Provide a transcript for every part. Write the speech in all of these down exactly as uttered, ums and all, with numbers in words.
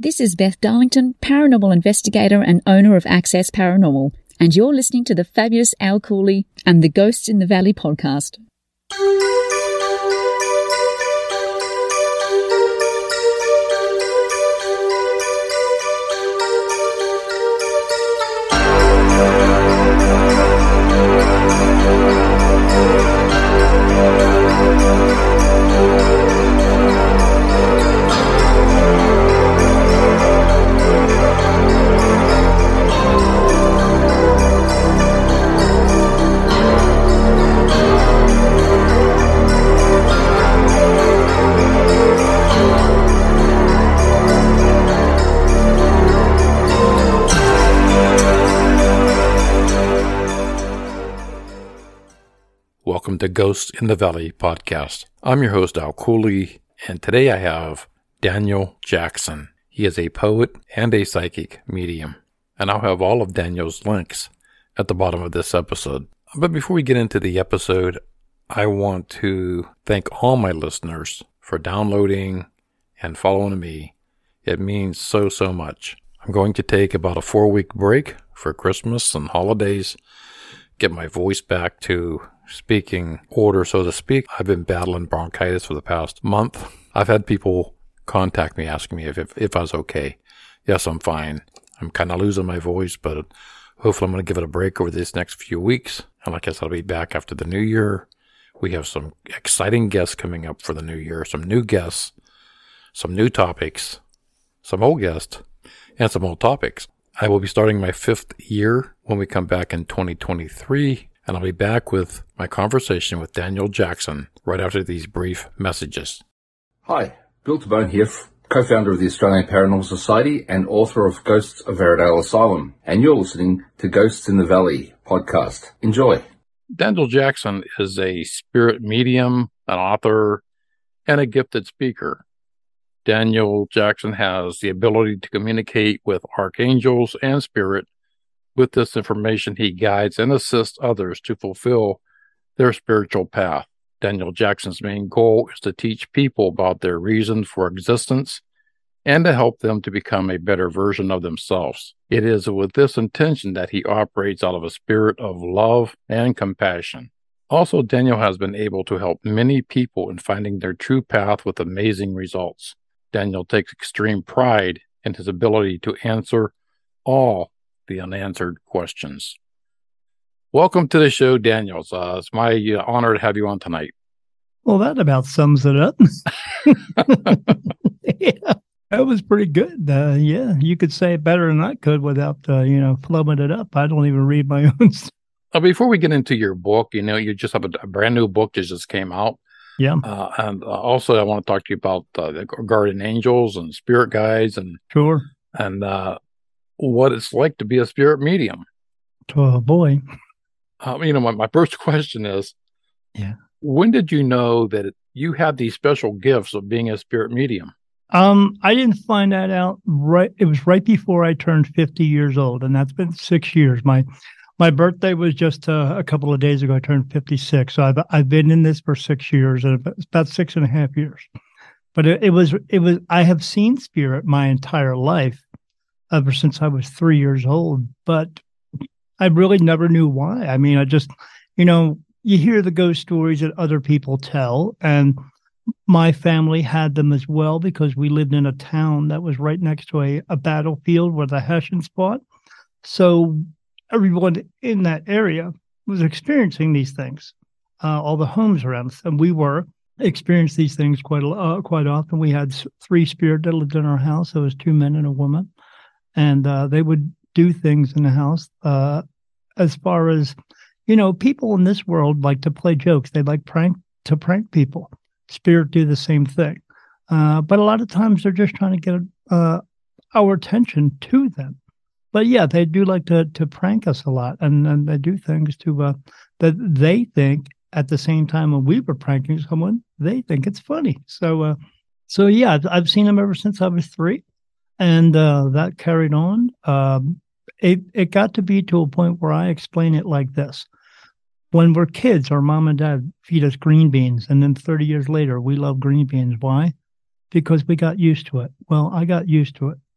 This is Beth Darlington, paranormal investigator and owner of Access Paranormal, and you're listening to the fabulous Al Cooley and the Ghosts in the Valley podcast. Welcome to Ghosts in the Valley podcast. I'm your host, Al Cooley, and today I have Daniel Jackson. He is a poet and a psychic medium, and I'll have all of Daniel's links at the bottom of this episode. But before we get into the episode, I want to thank all my listeners for downloading and following me. It means so, so much. I'm going to take about a four-week break for Christmas and holidays, get my voice back to speaking order, so to speak. I've been battling bronchitis for the past month. I've had people contact me asking me if, if, if I was okay. Yes, I'm fine. I'm kind of losing my voice, but hopefully I'm going to give it a break over these next few weeks. And like I said, I'll be back after the new year. We have some exciting guests coming up for the new year, some new guests, some new topics, some old guests, and some old topics. I will be starting my fifth year when we come back in twenty twenty-three. And I'll be back with my conversation with Daniel Jackson right after these brief messages. Hi, Bill Tabone here, co-founder of the Australian Paranormal Society and author of Ghosts of Airedale Asylum. And you're listening to Ghosts in the Valley podcast. Enjoy. Daniel Jackson is a spirit medium, an author, and a gifted speaker. Daniel Jackson has the ability to communicate with archangels and spirit. With this information, he guides and assists others to fulfill their spiritual path. Daniel Jackson's main goal is to teach people about their reason for existence and to help them to become a better version of themselves. It is with this intention that he operates out of a spirit of love and compassion. Also, Daniel has been able to help many people in finding their true path with amazing results. Daniel takes extreme pride in his ability to answer all the unanswered questions. Welcome to the show, Daniels. Uh, it's my uh, honor to have you on tonight. Well, that about sums it up. Yeah, that was pretty good. Uh, yeah, you could say it better than I could without, uh, you know, flubbing it up. I don't even read my own stuff. Uh, before we get into your book, you know, you just have a, a brand new book that just came out. Yeah. Uh, and uh, also, I want to talk to you about uh, the guardian angels and spirit guides and Sure. and uh, what it's like to be a spirit medium. Oh, boy. Uh, you know, my, my first question is, yeah, when did you know that it, you had these special gifts of being a spirit medium? Um, I didn't find that out right. It was right before I turned fifty years old, and that's been six years. My my birthday was just uh, a couple of days ago. I turned fifty-six, so I've I've been in this for six years, and it's about six and a half years. But it, it was it was I have seen spirit my entire life, ever since I was three years old, but I really never knew why. I mean, I just, you know, you hear the ghost stories that other people tell, and my family had them as well because we lived in a town that was right next to a, a battlefield where the Hessians fought. So everyone in that area was experiencing these things, uh, all the homes around us, and we were experiencing these things quite uh, quite often. We had three spirit that lived in our house. There was two men and a woman. And uh, they would do things in the house uh, as far as, you know, people in this world like to play jokes. They like prank to prank people. Spirit do the same thing. Uh, but a lot of times they're just trying to get uh, our attention to them. But yeah, they do like to to prank us a lot. And, and they do things to uh, that they think at the same time when we were pranking someone, they think it's funny. So, uh, so yeah, I've, I've seen them ever since I was three. And uh, that carried on. Um, it, it got to be to a point where I explain it like this. When we're kids, our mom and dad feed us green beans. And then thirty years later, we love green beans. Why? Because we got used to it. Well, I got used to it.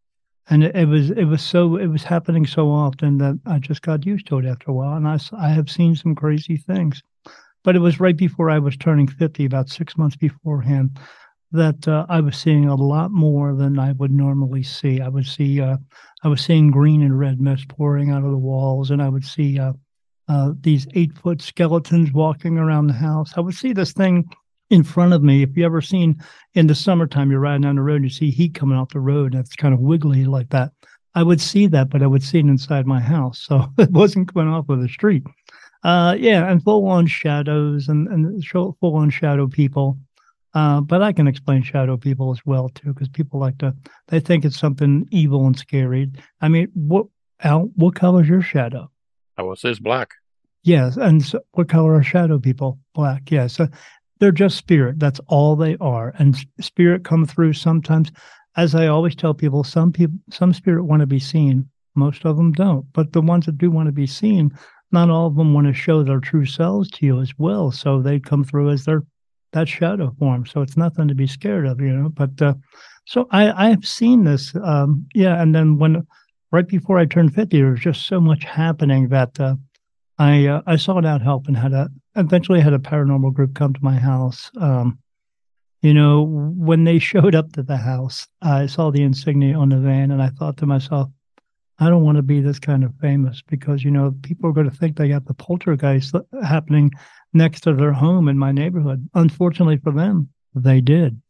And it, it was it was so it was happening so often that I just got used to it after a while. And I, s- I have seen some crazy things. But it was right before I was turning fifty, about six months beforehand, that uh, I was seeing a lot more than I would normally see. I would see uh, I was seeing green and red mist pouring out of the walls, and I would see uh, uh, these eight foot skeletons walking around the house. I would see this thing in front of me. If you ever seen in the summertime, you're riding down the road and you see heat coming off the road, and it's kind of wiggly like that. I would see that, but I would see it inside my house, so it wasn't coming off of the street. Uh, yeah, and full on shadows and and full on shadow people. Uh, but I can explain shadow people as well too, because people like to they think it's something evil and scary. I mean, what Al, what color is your shadow? I would say it's black. Yes, and so what color are shadow people? Black. Yes, so they're just spirit. That's all they are. And s- spirit come through sometimes. As I always tell people, some people, some spirit want to be seen. Most of them don't. But the ones that do want to be seen, not all of them want to show their true selves to you as well. So they come through as their that shadow form. So it's nothing to be scared of, you know. But uh, so I I have seen this. Um, yeah, and then when right before I turned fifty, there was just so much happening that. Uh, I uh, I sought out help and had a eventually had a paranormal group come to my house. Um, you know, when they showed up to the house, I saw the insignia on the van, and I thought to myself, I don't want to be this kind of famous because you know people are going to think they got the poltergeist happening next to their home in my neighborhood. Unfortunately for them, they did.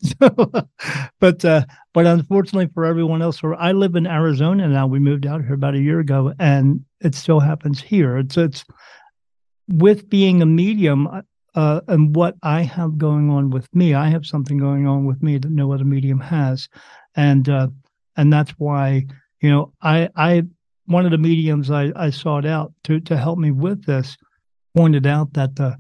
but uh, but unfortunately for everyone else, where I live in Arizona now, we moved out here about a year ago, and it still happens here. It's it's with being a medium uh, and what I have going on with me. I have something going on with me that no other medium has, and uh, and that's why you know I I one of the mediums I, I sought out to to help me with this pointed out that the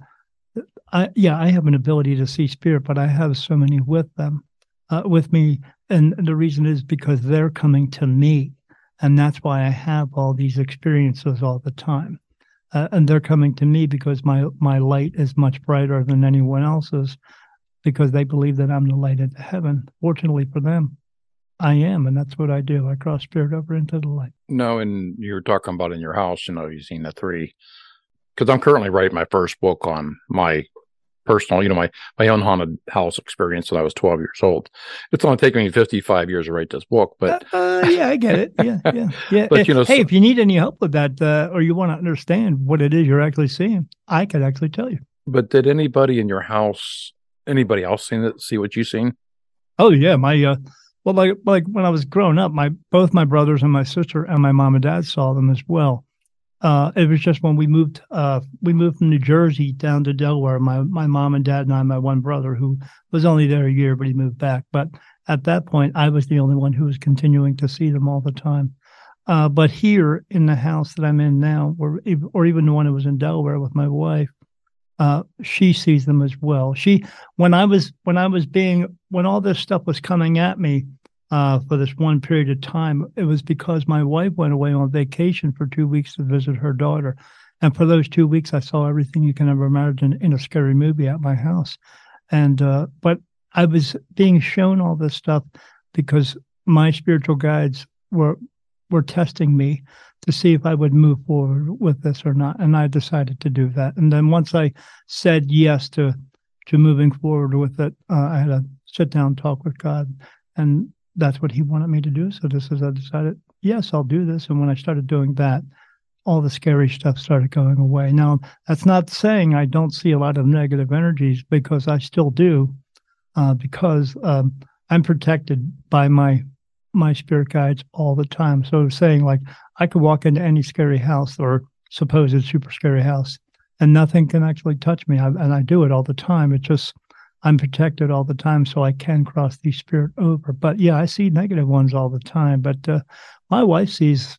I yeah I have an ability to see spirit, but I have so many with them uh, with me, and the reason is because they're coming to me, and that's why I have all these experiences all the time. Uh, and they're coming to me because my my light is much brighter than anyone else's because they believe that I'm the light into heaven. Fortunately for them, I am, and that's what I do. I cross spirit over into the light. No, and you were talking about in your house, you know, you've seen the three. Because I'm currently writing my first book on my personal, you know, my, my own haunted house experience when I was twelve years old. It's only taken me fifty-five years to write this book, but uh, uh, yeah, I get it. Yeah, yeah, yeah. but you know, hey, so, if you need any help with that, uh, or you want to understand what it is you're actually seeing, I could actually tell you. but did anybody in your house, anybody else seen it, see what you seen? Oh yeah, my uh, well, like like when I was growing up, my both my brothers and my sister and my mom and dad saw them as well. Uh, it was just when we moved, uh, we moved from New Jersey down to Delaware. My my mom and dad and I, my one brother who was only there a year, but he moved back. But at that point, I was the only one who was continuing to see them all the time. Uh, but here in the house that I'm in now, or or even the one that was in Delaware with my wife, uh, she sees them as well. She when I was when I was being when all this stuff was coming at me. Uh, for this one period of time, it was because my wife went away on vacation for two weeks to visit her daughter. And for those two weeks, I saw everything you can ever imagine in a scary movie at my house. And, uh, but I was being shown all this stuff because my spiritual guides were, were testing me to see if I would move forward with this or not. And I decided to do that. And then once I said yes to, to moving forward with it, uh, I had a sit down talk with God, and that's what he wanted me to do. So this is, I decided, yes, I'll do this. And when I started doing that, all the scary stuff started going away. Now, that's not saying I don't see a lot of negative energies, because I still do, uh, because um, I'm protected by my my spirit guides all the time. So saying like I could walk into any scary house or supposed super scary house and nothing can actually touch me. I, and I do it all the time. It just, I'm protected all the time, so I can cross these spirit over. But yeah, I see negative ones all the time. But uh, my wife sees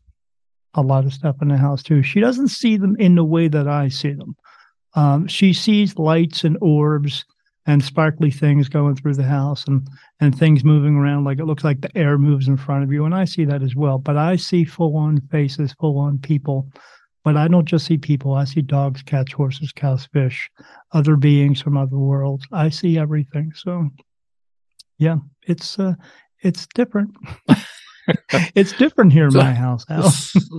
a lot of stuff in the house too. She doesn't see them in the way that I see them. Um, she sees lights and orbs and sparkly things going through the house, and and things moving around like it looks like the air moves in front of you. And I see that as well. But I see full-on faces, full-on people. But I don't just see people. I see dogs, cats, horses, cows, fish, other beings from other worlds. I see everything. So, yeah, it's uh, it's different. It's different here in So- my house, Al.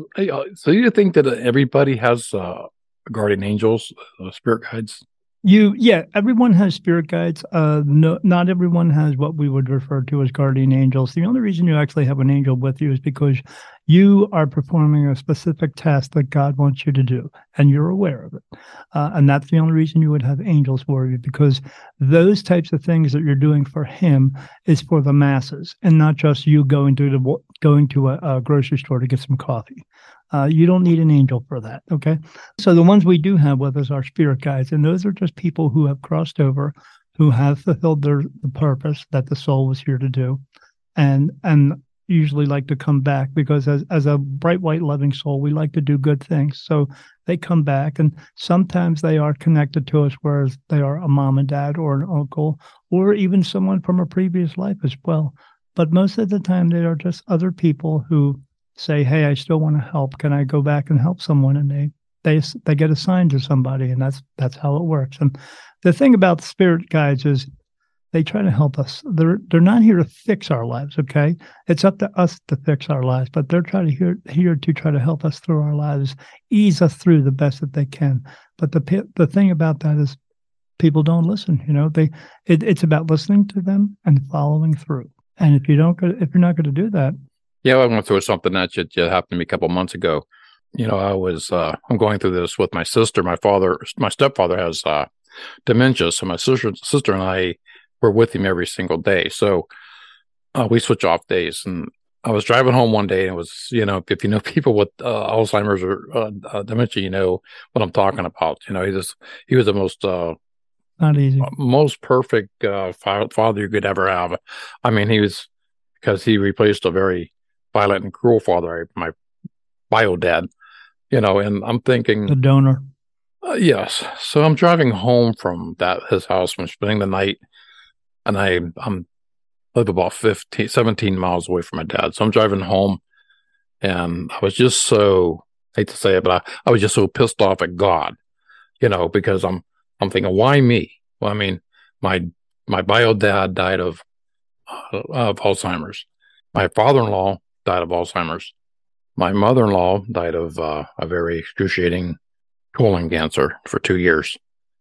So you think that everybody has uh, guardian angels, uh, spirit guides? You, yeah, everyone has spirit guides. Uh, no, not everyone has what we would refer to as guardian angels. The only reason you actually have an angel with you is because you are performing a specific task that God wants you to do, and you're aware of it. Uh, and that's the only reason you would have angels for you, because those types of things that you're doing for Him is for the masses, and not just you going to the going to a, a grocery store to get some coffee. Uh, you don't need an angel for that, okay? So the ones we do have with us are spirit guides, and those are just people who have crossed over, who have fulfilled their the purpose that the soul was here to do, and and usually like to come back, because as, as a bright, white, loving soul, we like to do good things. So they come back, and sometimes they are connected to us, whereas they are a mom and dad or an uncle, or even someone from a previous life as well. But most of the time, they are just other people who say, hey, I still want to help. Can I go back and help someone? And they they they get assigned to somebody, and that's that's how it works. And the thing about spirit guides is they try to help us. They're they're not here to fix our lives, okay? It's up to us to fix our lives, but they're trying to here here to try to help us through our lives, ease us through the best that they can. But the the thing about that is people don't listen. You know, they it, it's about listening to them and following through. And if you don't go, if you're not going to do that, Yeah, I went through something that just happened to me a couple months ago. You know, I was, uh, I'm going through this with my sister. My father, my stepfather has uh, dementia. So my sister, sister and I were with him every single day. So uh, we switch off days. And I was driving home one day, and it was, you know, if you know people with uh, Alzheimer's or uh, uh, dementia, you know what I'm talking about. You know, he just, he was the most, uh, not easy. most perfect uh, father you could ever have. I mean, he was, because he replaced a very violent and cruel father, my bio dad, you know, and I'm thinking, The donor. uh, yes. So I'm driving home from that his house, I'm spending the night, and I I'm live about fifteen, seventeen miles away from my dad. So I'm driving home, and I was just so, I hate to say it, but I, I was just so pissed off at God, you know, because I'm I'm thinking, why me? Well, I mean, my my bio dad died of uh, of Alzheimer's. My father-in-law died of Alzheimer's. My mother-in-law died of uh, a very excruciating colon cancer for two years.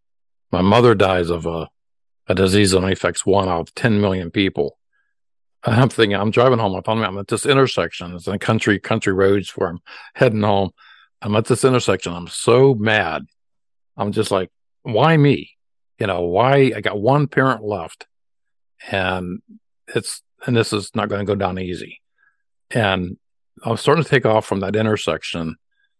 My mother dies of a, a disease that only affects one out of ten million people. And I'm thinking, I'm driving home. I'm at this intersection. It's in country, country roads where I'm heading home. I'm at this intersection. I'm so mad. I'm just like, why me? You know, why? I got one parent left, and it's, and this is not going to go down easy. And I was starting to take off from that intersection,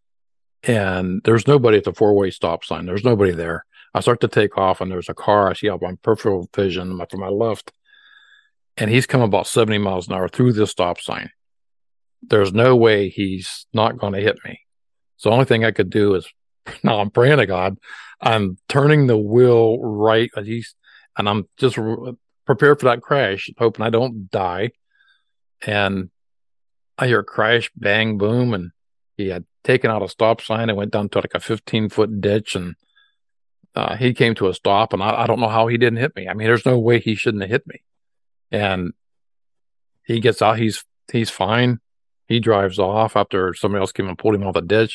and there's nobody at the four-way stop sign. There's nobody there. I start to take off, and there's a car I see up on peripheral vision to my left, and he's coming about seventy miles an hour through this stop sign. There's no way he's not going to hit me. So the only thing I could do is, now I'm praying to God, I'm turning the wheel right, and he's, and I'm just prepared for that crash, hoping I don't die. And I hear a crash, bang, boom, and he had taken out a stop sign and went down to like a fifteen-foot ditch, and uh, he came to a stop, and I, I don't know how he didn't hit me. I mean, there's no way he shouldn't have hit me. And he gets out, he's he's fine. He drives off after somebody else came and pulled him out of the ditch.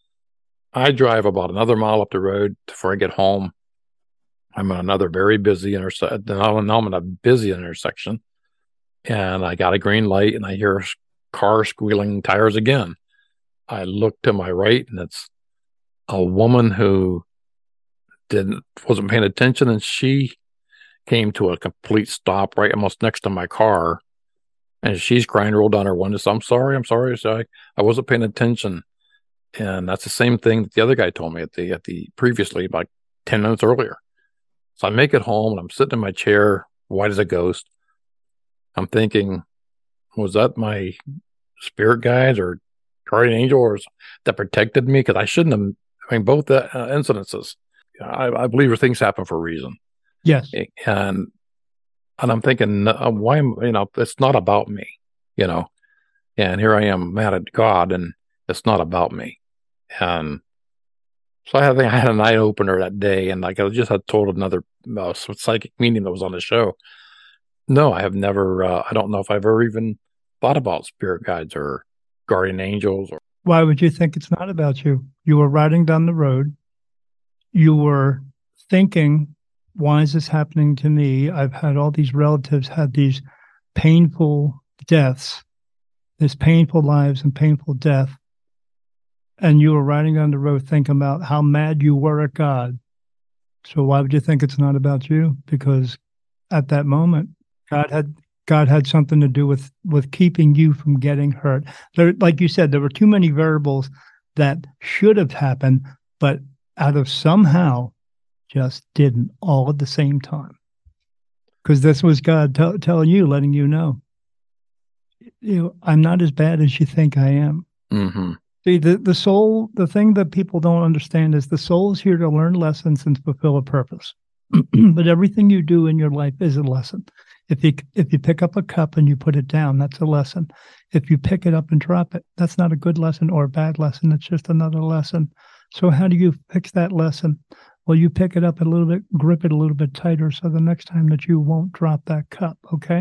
I drive about another mile up the road before I get home. I'm in another very busy intersection. Now I'm in a busy intersection, and I got a green light, and I hear car squealing tires again. I look to my right, and it's a woman who didn't wasn't paying attention, and she came to a complete stop right almost next to my car, and she's crying, rolled down her window. I'm sorry, I'm sorry, so I, I wasn't paying attention. And that's the same thing that the other guy told me at the at the previously, like ten minutes earlier. So I make it home, and I'm sitting in my chair, white as a ghost. I'm thinking, was that my spirit guides or guardian angel or that protected me? Because I shouldn't have. I mean, both the uh, incidences. I, I believe things happen for a reason. Yes. And and I'm thinking, uh, why am you know? It's not about me, you know. And here I am mad at God, and it's not about me. And so I think I had an eye opener that day, and like I just had told another uh, psychic medium that was on the show. No, I have never. Uh, I don't know if I've ever even thought about spirit guides or guardian angels. Or Why would you think it's not about you? You were riding down the road. You were thinking, why is this happening to me? I've had all these relatives had these painful deaths, this painful lives and painful death. And you were riding down the road thinking about how mad you were at God. So why would you think it's not about you? Because at that moment, God had God had something to do with, with keeping you from getting hurt. There, like you said, there were too many variables that should have happened, but out of somehow just didn't all at the same time. Because this was God t- telling you, letting you know, you know, I'm not as bad as you think I am. Mm-hmm. See, the, the soul, the thing that people don't understand is the soul is here to learn lessons and fulfill a purpose. But everything you do in your life is a lesson. If you if you pick up a cup and you put it down, that's a lesson. If you pick it up and drop it, that's not a good lesson or a bad lesson. It's just another lesson. So how do you fix that lesson? Well, you pick it up a little bit, grip it a little bit tighter, so the next time that you won't drop that cup, okay?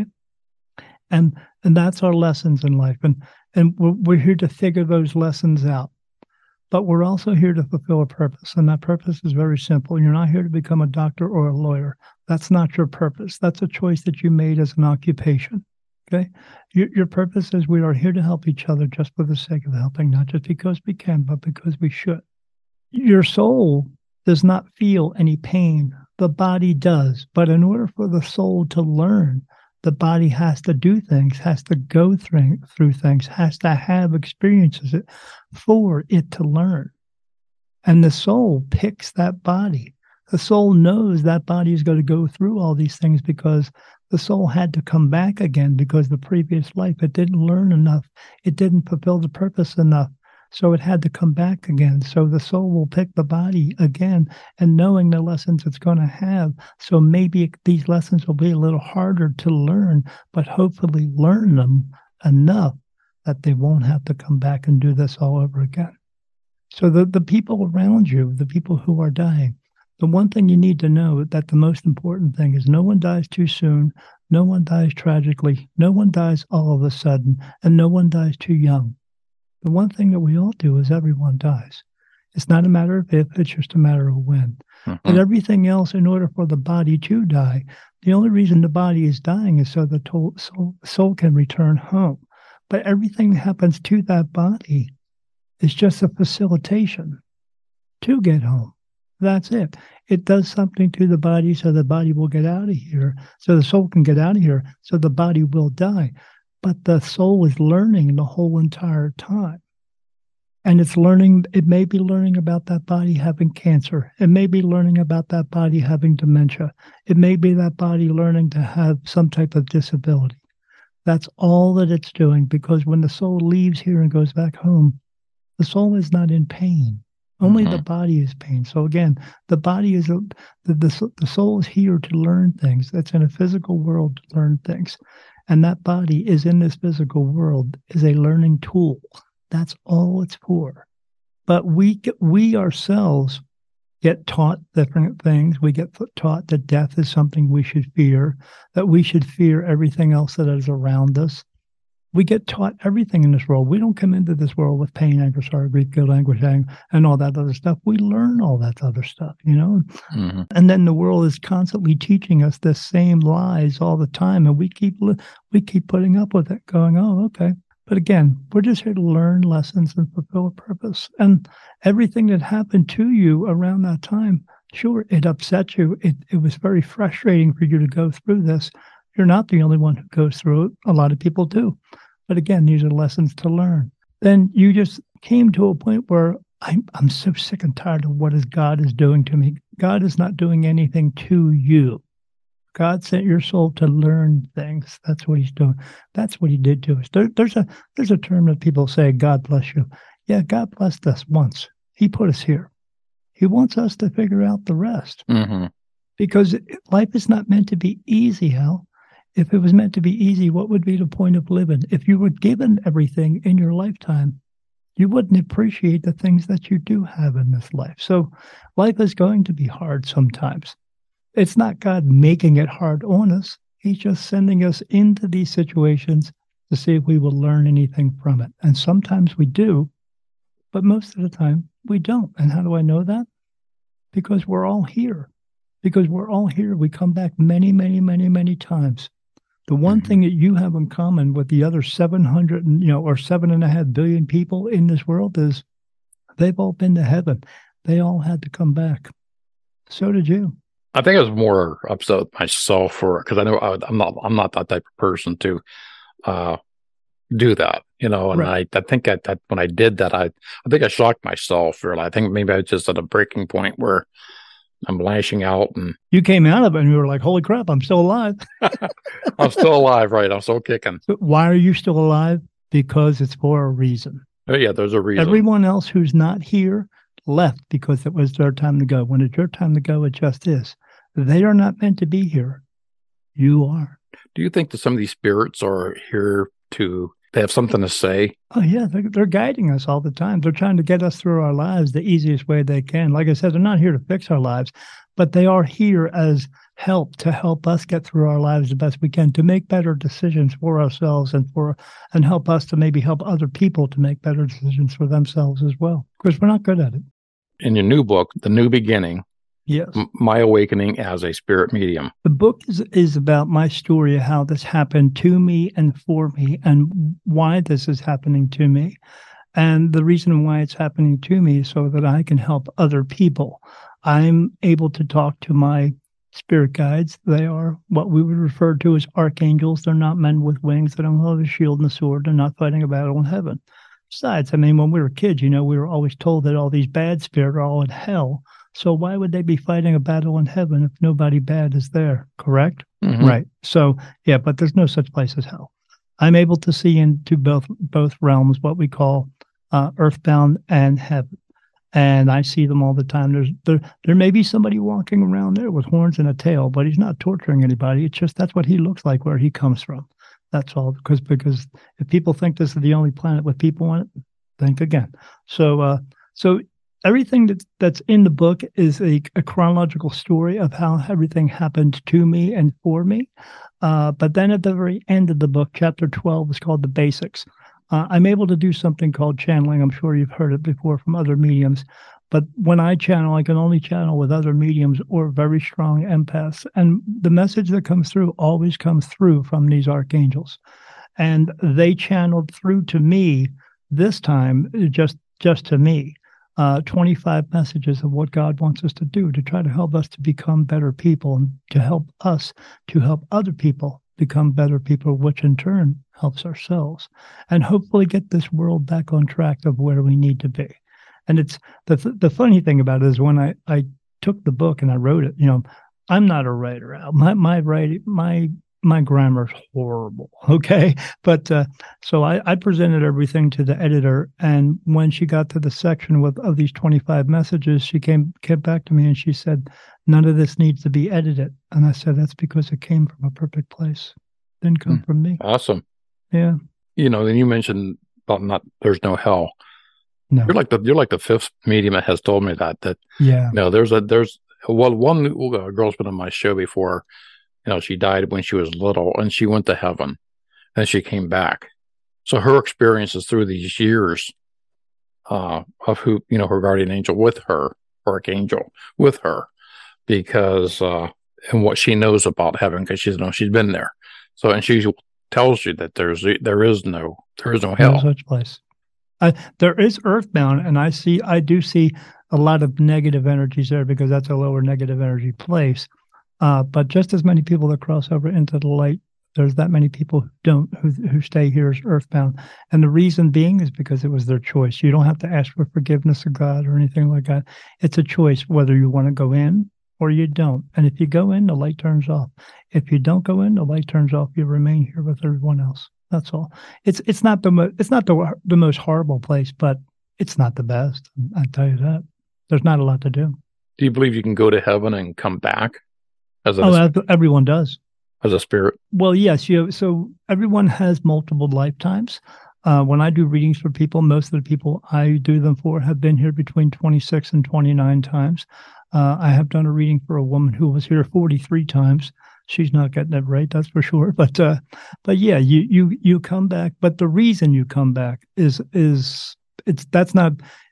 And and that's our lessons in life. And and we're, we're here to figure those lessons out. But we're also here to fulfill a purpose, and that purpose is very simple. You're not here to become a doctor or a lawyer. That's not your purpose. That's a choice that you made as an occupation, okay? Your, your purpose is we are here to help each other just for the sake of helping, not just because we can, but because we should. Your soul does not feel any pain. The body does. But in order for the soul to learn, the body has to do things, has to go through, through things, has to have experiences for it to learn. And the soul picks that body. The soul knows that body is going to go through all these things because the soul had to come back again because the previous life, it didn't learn enough. It didn't fulfill the purpose enough. So it had to come back again. So the soul will pick the body again and knowing the lessons it's going to have. So maybe these lessons will be a little harder to learn, but hopefully learn them enough that they won't have to come back and do this all over again. So the, the people around you, the people who are dying, the one thing you need to know that the most important thing is no one dies too soon, no one dies tragically, no one dies all of a sudden, and no one dies too young. The one thing that we all do is everyone dies. It's not a matter of if, it's just a matter of when. Mm-hmm. But everything else, in order for the body to die, the only reason the body is dying is so the to- soul, soul can return home. But everything that happens to that body is just a facilitation to get home. That's it. It does something to the body so the body will get out of here, so the soul can get out of here, so the body will die. But the soul is learning the whole entire time. And it's learning, it may be learning about that body having cancer. It may be learning about that body having dementia. It may be that body learning to have some type of disability. That's all that it's doing, because when the soul leaves here and goes back home, the soul is not in pain. Only mm-hmm. the body is pain. So again, the body is, a, the, the, the soul is here to learn things. That's in a physical world to learn things. And that body is in this physical world is a learning tool. That's all it's for. But we we ourselves get taught different things. We get taught that death is something we should fear, that we should fear everything else that is around us. We get taught everything in this world. We don't come into this world with pain, anger, sorrow, grief, guilt, anguish, anger, and all that other stuff. We learn all that other stuff, you know? Mm-hmm. And then the world is constantly teaching us the same lies all the time, and we keep we keep putting up with it, going, oh, okay. But again, we're just here to learn lessons and fulfill a purpose. And everything that happened to you around that time, sure, it upset you. It, it was very frustrating for you to go through this. You're not the only one who goes through it. A lot of people do. But again, these are lessons to learn. Then you just came to a point where I'm, I'm so sick and tired of what is God is doing to me. God is not doing anything to you. God sent your soul to learn things. That's what he's doing. That's what he did to us. There, there's a there's a term that people say, God bless you. Yeah, God blessed us once. He put us here. He wants us to figure out the rest. Mm-hmm. Because life is not meant to be easy, Hal. If it was meant to be easy, what would be the point of living? If you were given everything in your lifetime, you wouldn't appreciate the things that you do have in this life. So life is going to be hard sometimes. It's not God making it hard on us. He's just sending us into these situations to see if we will learn anything from it. And sometimes we do, but most of the time we don't. And how do I know that? Because we're all here. Because we're all here. We come back many, many, many, many times. The one mm-hmm. thing that you have in common with the other seven hundred, you know, or seven and a half billion people in this world is they've all been to heaven. They all had to come back. So did you. I think I was more upset with myself for because I know I, I'm not I'm not that type of person to uh, do that, you know. And right. I I think I, that when I did that, I I think I shocked myself. Or I think maybe I was just at a breaking point where I'm lashing out, and you came out of it and you were like, "Holy crap, I'm still alive!" I'm still alive, right? I'm still kicking. But why are you still alive? Because it's for a reason. Oh, yeah, there's a reason. Everyone else who's not here left because it was their time to go. When it's your time to go, it just is. They are not meant to be here. You are. Do you think that some of these spirits are here to, they have something to say? Oh, yeah. They're, they're guiding us all the time. They're trying to get us through our lives the easiest way they can. Like I said, they're not here to fix our lives, but they are here as help to help us get through our lives the best we can, to make better decisions for ourselves and for and help us to maybe help other people to make better decisions for themselves as well, because we're not good at it. In your new book, The New Beginning, yes, M- My Awakening as a Spirit Medium. The book is, is about my story of how this happened to me and for me and why this is happening to me. And the reason why it's happening to me is so that I can help other people. I'm able to talk to my spirit guides. They are what we would refer to as archangels. They're not men with wings. They don't have a shield and a sword. They're not fighting a battle in heaven. Besides, I mean, when we were kids, you know, we were always told that all these bad spirits are all in hell. So why would they be fighting a battle in heaven if nobody bad is there? Correct? Mm-hmm. Right. So, yeah, but there's no such place as hell. I'm able to see into both both realms, what we call uh, earthbound and heaven. And I see them all the time. There's there there may be somebody walking around there with horns and a tail, but he's not torturing anybody. It's just that's what he looks like where he comes from. That's all. Because because if people think this is the only planet with people on it, think again. So uh, so everything that's that's in the book is a, a chronological story of how everything happened to me and for me. Uh, but then at the very end of the book, chapter twelve is called The Basics. Uh, I'm able to do something called channeling. I'm sure you've heard it before from other mediums. But when I channel, I can only channel with other mediums or very strong empaths. And the message that comes through always comes through from these archangels. And they channeled through to me this time, just, just to me, uh, twenty-five messages of what God wants us to do to try to help us to become better people and to help us to help other people become better people, which in turn helps ourselves and hopefully get this world back on track of where we need to be. And it's the the funny thing about it is when I, I took the book and I wrote it, you know, I'm not a writer, Al. My my writing my my grammar's horrible. Okay. But uh, so I, I presented everything to the editor, and when she got to the section with of these twenty-five messages, she came came back to me and she said, none of this needs to be edited. And I said, that's because it came from a perfect place. It didn't come mm. from me. Awesome. Yeah. You know, then you mentioned about not there's no hell. No. You're like the you're like the fifth medium that has told me that that yeah. You know, there's a there's well one uh, girl's been on my show before. You know, she died when she was little, and she went to heaven, and she came back. So her experiences through these years uh, of who you know her guardian angel with her, archangel with her, because uh, and what she knows about heaven because she's you know she's been there. So and she tells you that there's there is no there is no hell. No such place. I, there is earthbound, and I see I do see a lot of negative energies there because that's a lower negative energy place. Uh, but just as many people that cross over into the light, there's that many people who don't who who stay here as earthbound, and the reason being is because it was their choice. You don't have to ask for forgiveness of God or anything like that. It's a choice whether you want to go in or you don't. And if you go in, the light turns off. If you don't go in, the light turns off. You remain here with everyone else. That's all. It's it's not the mo- it's not the the most horrible place, but it's not the best. I tell you that. There's not a lot to do. Do you believe you can go to heaven and come back? As a, oh, everyone does. As a spirit? Well, yes. You, so everyone has multiple lifetimes. Uh, when I do readings for people, most of the people I do them for have been here between twenty-six and twenty-nine times. Uh, I have done a reading for a woman who was here forty-three times. she's not getting it right, that's for sure. But uh, but yeah, you you you come back. But the reason you come back is is it's that's not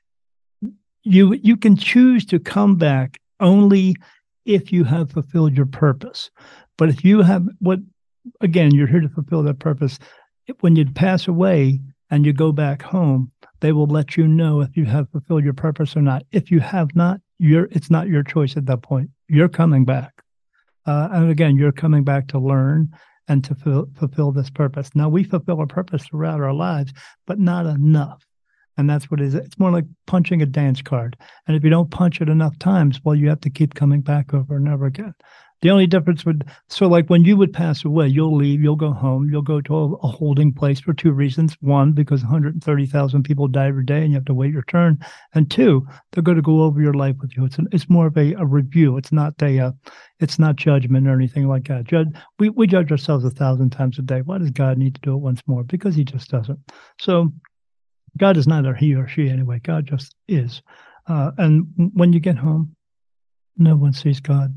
you. You can choose to come back only if you have fulfilled your purpose. But if you have what again, you're here to fulfill that purpose. When you pass away and you go back home, they will let you know if you have fulfilled your purpose or not. If you have not, you're it's not your choice at that point. You're coming back. Uh, and again, you're coming back to learn and to ful- fulfill this purpose. Now, we fulfill a purpose throughout our lives, but not enough. And that's what it is. It's more like punching a dance card. And if you don't punch it enough times, well, you have to keep coming back over and over again. The only difference would, so like when you would pass away, you'll leave, you'll go home, you'll go to a, a holding place for two reasons. One, because one hundred thirty thousand people die every day and you have to wait your turn. And two, they're going to go over your life with you. It's an, it's more of a, a review. It's not a, uh, it's not judgment or anything like that. Judge, we, we judge ourselves a thousand times a day. Why does God need to do it once more? Because he just doesn't. So God is neither he or she anyway. God just is. Uh, and when you get home, no one sees God.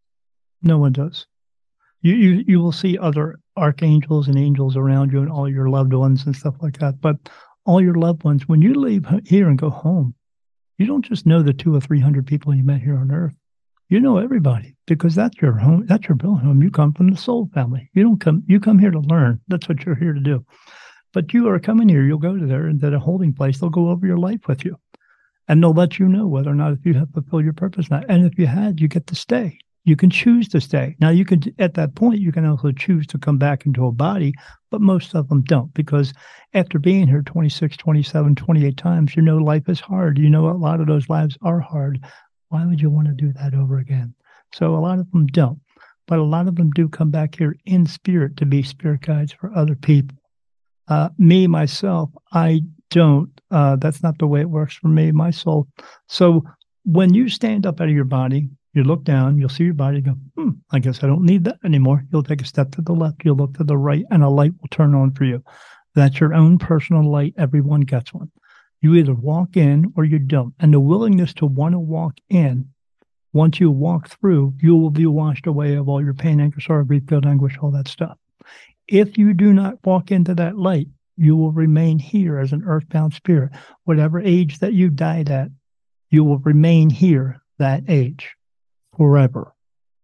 No one does. You, you you will see other archangels and angels around you and all your loved ones and stuff like that. But all your loved ones, when you leave here and go home, you don't just know the two or three hundred people you met here on earth. You know everybody because that's your home. That's your real home. You come from the soul family. You don't come. You come here to learn. That's what you're here to do. But you are coming here. You'll go to there and at a holding place. They'll go over your life with you, and they'll let you know whether or not if you have fulfilled your purpose or not. And if you had, you get to stay. You can choose to stay. Now, you can, at that point, you can also choose to come back into a body, but most of them don't because after being here twenty-six, twenty-seven, twenty-eight times, you know life is hard. You know a lot of those lives are hard. Why would you want to do that over again? So a lot of them don't, but a lot of them do come back here in spirit to be spirit guides for other people. Uh, me, myself, I don't. Uh, that's not the way it works for me, my soul. So when you stand up out of your body, you look down, you'll see your body go, hmm, I guess I don't need that anymore. You'll take a step to the left, you'll look to the right, and a light will turn on for you. That's your own personal light. Everyone gets one. You either walk in or you don't. And the willingness to want to walk in, once you walk through, you will be washed away of all your pain, anger, sorrow, grief, guilt, anguish, all that stuff. If you do not walk into that light, you will remain here as an earthbound spirit. Whatever age that you died at, you will remain here that age. Forever.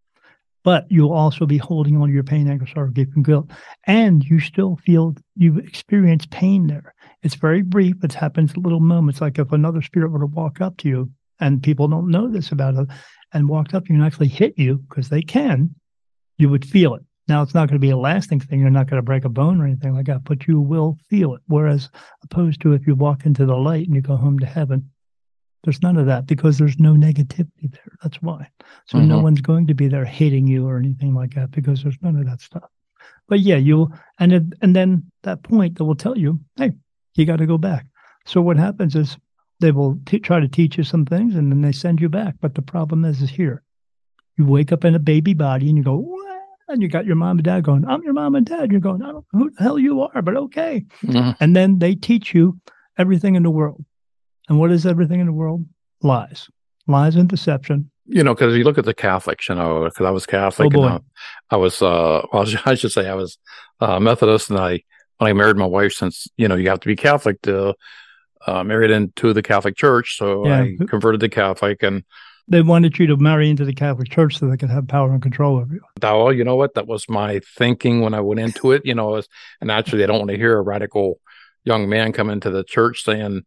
But you'll also be holding on to your pain, anger, sorrow, grief, and guilt. And you still feel you've experienced pain there. It's very brief. It happens in little moments. Like if another spirit were to walk up to you, and people don't know this about it, and walked up to you and actually hit you, because they can, you would feel it. Now, it's not going to be a lasting thing. You're not going to break a bone or anything like that, but you will feel it. Whereas opposed to if you walk into the light and you go home to heaven, there's none of that because there's no negativity there. That's why. So mm-hmm. No one's going to be there hating you or anything like that because there's none of that stuff. But yeah, you'll, and it, and then that point they will tell you, hey, you got to go back. So what happens is they will t- try to teach you some things and then they send you back. But the problem is, is here. You wake up in a baby body and you go, what? And you got your mom and dad going, I'm your mom and dad. You're going, I don't know who the hell you are, but okay. Mm-hmm. And then they teach you everything in the world. And what is everything in the world? Lies. Lies and deception. You know, because if you look at the Catholics, you know, because I was Catholic. Oh, boy. And I, I was, uh, well, I should say I was uh, Methodist. And I, when I married my wife, since, you know, you have to be Catholic to uh, marry into the Catholic Church. So yeah. I converted to Catholic. And they wanted you to marry into the Catholic Church so they could have power and control over you. Well, you know what? That was my thinking when I went into it, you know, and naturally, I don't want to hear a radical young man come into the church saying,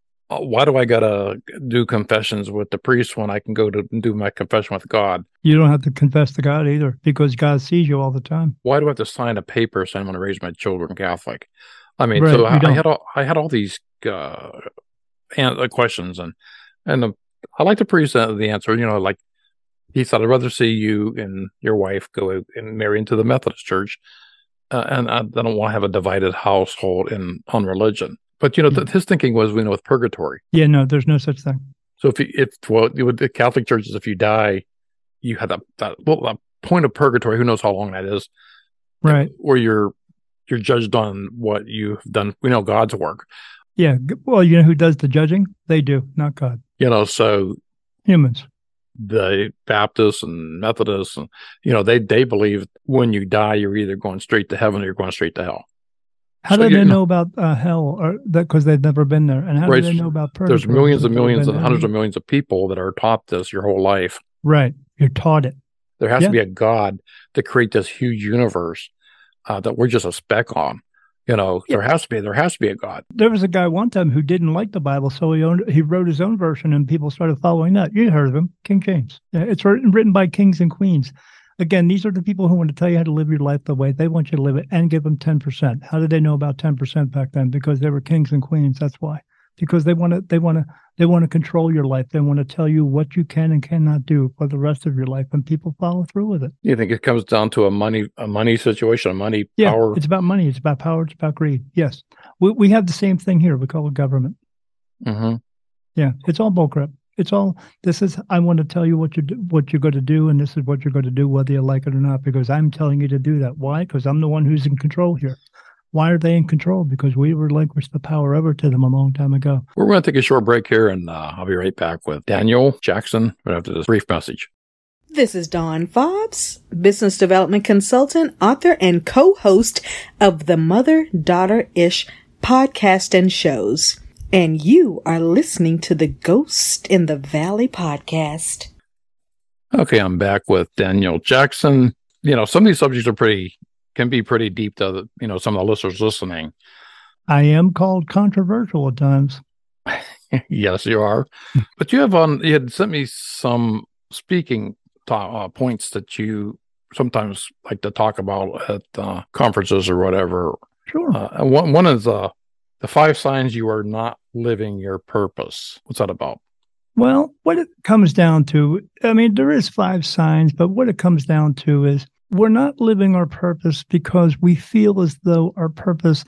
why do I got to do confessions with the priest when I can go to do my confession with God? You don't have to confess to God either because God sees you all the time. Why do I have to sign a paper saying I'm going to raise my children Catholic? I mean, right, so I, I had all, I had all these uh, questions and, and the, I like the priest uh, the answer, you know, like he said, I'd rather see you and your wife go and marry into the Methodist Church. Uh, and I, I don't want to have a divided household in on religion. But, you know, th- his thinking was, we know, with purgatory. Yeah, no, there's no such thing. So if, you, if well, with the Catholic churches, if you die, you have that, that, well, that point of purgatory, who knows how long that is, right? Where you're you're judged on what you've done, you know, God's work. Yeah, well, you know who does the judging? They do, not God. You know, so. Humans. the Baptists and Methodists, and, you know, they, they believe when you die, you're either going straight to heaven or you're going straight to hell. How So do you they know- know about uh, hell? Or that because they've never been there, and how Right. do they know about purgatory? There's millions if and they've never millions been and there? hundreds of millions of people that are taught this your whole life. Right, you're taught it. There has Yeah. to be a God to create this huge universe uh, that we're just a speck on. You know, Yeah. there has to be, there has to be a God. There was a guy one time who didn't like the Bible, so he owned, he wrote his own version, and people started following that. You heard of him, King James. Yeah, it's written, written by kings and queens. Again, these are the people who want to tell you how to live your life the way they want you to live it, and give them ten percent. How did they know about ten percent back then? Because they were kings and queens. That's why. Because they want to, they want to, they want to control your life. They want to tell you what you can and cannot do for the rest of your life, and people follow through with it. You think it comes down to a money, a money situation, a money Yeah, power? it's about money. It's about power. It's about greed. Yes, we we have the same thing here. We call it government. Mm-hmm. Yeah, it's all bullcrap. It's all, this is, I want to tell you what you do, what you're going to do, and this is what you're going to do, whether you like it or not, because I'm telling you to do that. Why? Because I'm the one who's in control here. Why are they in control? Because we relinquished the power over to them a long time ago. We're going to take a short break here, and uh, I'll be right back with Daniel Jackson right after this brief message. This is Dawn Fobbs, business development consultant, author, and co-host of the Mother Daughter-ish podcast and shows. And you are listening to the Ghost in the Valley podcast. Okay, I'm back with Daniel Jackson. You know, some of these subjects are pretty, can be pretty deep to, the, you know, some of the listeners listening. I am called controversial at times. Yes, you are. But you have on, you had sent me some speaking to, uh, points that you sometimes like to talk about at uh, conferences or whatever. Sure. Uh, and one, one is uh, the five signs you are not living your purpose. What's that about? Well, what it comes down to, I mean, there is five signs, but what it comes down to is we're not living our purpose because we feel as though our purpose,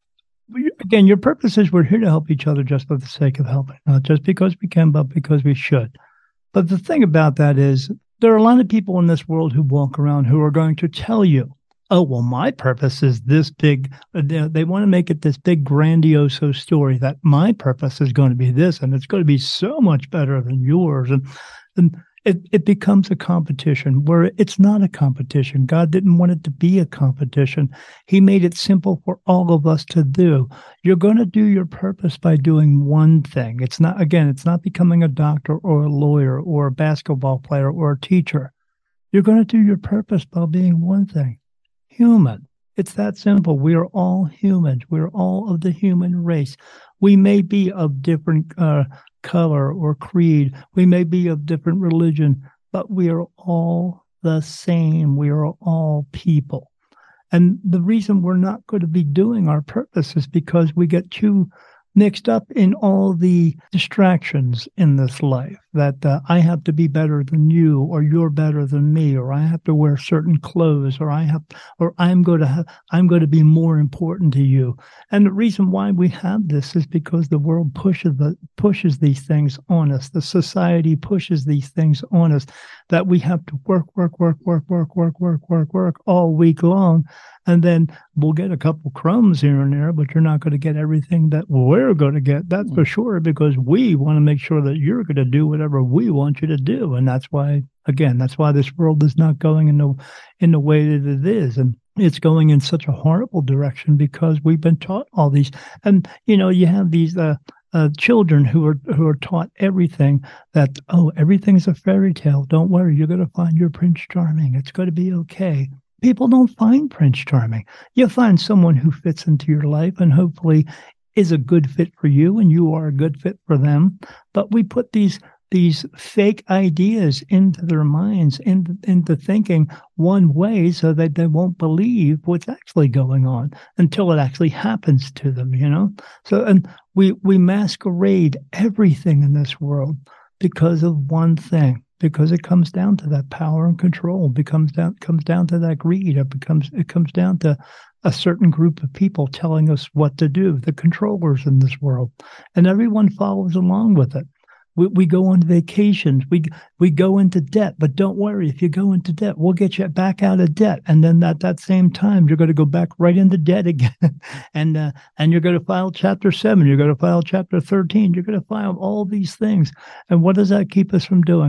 again, your purpose is we're here to help each other just for the sake of helping, not just because we can, but because we should. But the thing about that is there are a lot of people in this world who walk around who are going to tell you, oh, well, my purpose is this big. They, they want to make it this big, grandiose story that my purpose is going to be this, and it's going to be so much better than yours. And, and it, it becomes a competition where it's not a competition. God didn't want it to be a competition. He made it simple for all of us to do. You're going to do your purpose by doing one thing. It's not, again, it's not becoming a doctor or a lawyer or a basketball player or a teacher. You're going to do your purpose by being one thing. Human. It's that simple. We are all humans. We're all of the human race. We may be of different uh, color or creed. We may be of different religion, but we are all the same. We are all people. And the reason we're not going to be doing our purpose is because we get too mixed up in all the distractions in this life, that uh, I have to be better than you, or you're better than me, or I have to wear certain clothes, or I have, or I'm going to have, I'm going to be more important to you. And the reason why we have this is because the world pushes the pushes these things on us. The society pushes these things on us, that we have to work, work, work, work, work, work, work, work, work all week long. And then we'll get a couple crumbs here and there, but you're not going to get everything that we're going to get. That's for sure, because we want to make sure that you're going to do whatever we want you to do. And that's why, again, that's why this world is not going in the, in the way that it is. And it's going in such a horrible direction because we've been taught all these. And, you know, you have these uh, uh, children who are who are taught everything that, oh, everything's a fairy tale. Don't worry, you're going to find your Prince Charming. It's going to be okay. People don't find Prince Charming. You find someone who fits into your life and hopefully is a good fit for you, and you are a good fit for them. But we put these these fake ideas into their minds, into, into thinking one way so that they won't believe what's actually going on until it actually happens to them, you know? So, and we, we masquerade everything in this world because of one thing. Because it comes down to that power and control, becomes down comes down to that greed. It becomes it comes down to a certain group of people telling us what to do, the controllers in this world, and everyone follows along with it. We we go on vacations, we we go into debt, but don't worry, if you go into debt, we'll get you back out of debt, and then at that same time, you're going to go back right into debt again, and uh, and you're going to file Chapter seven, you're going to file Chapter thirteen, you're going to file all these things, and what does that keep us from doing?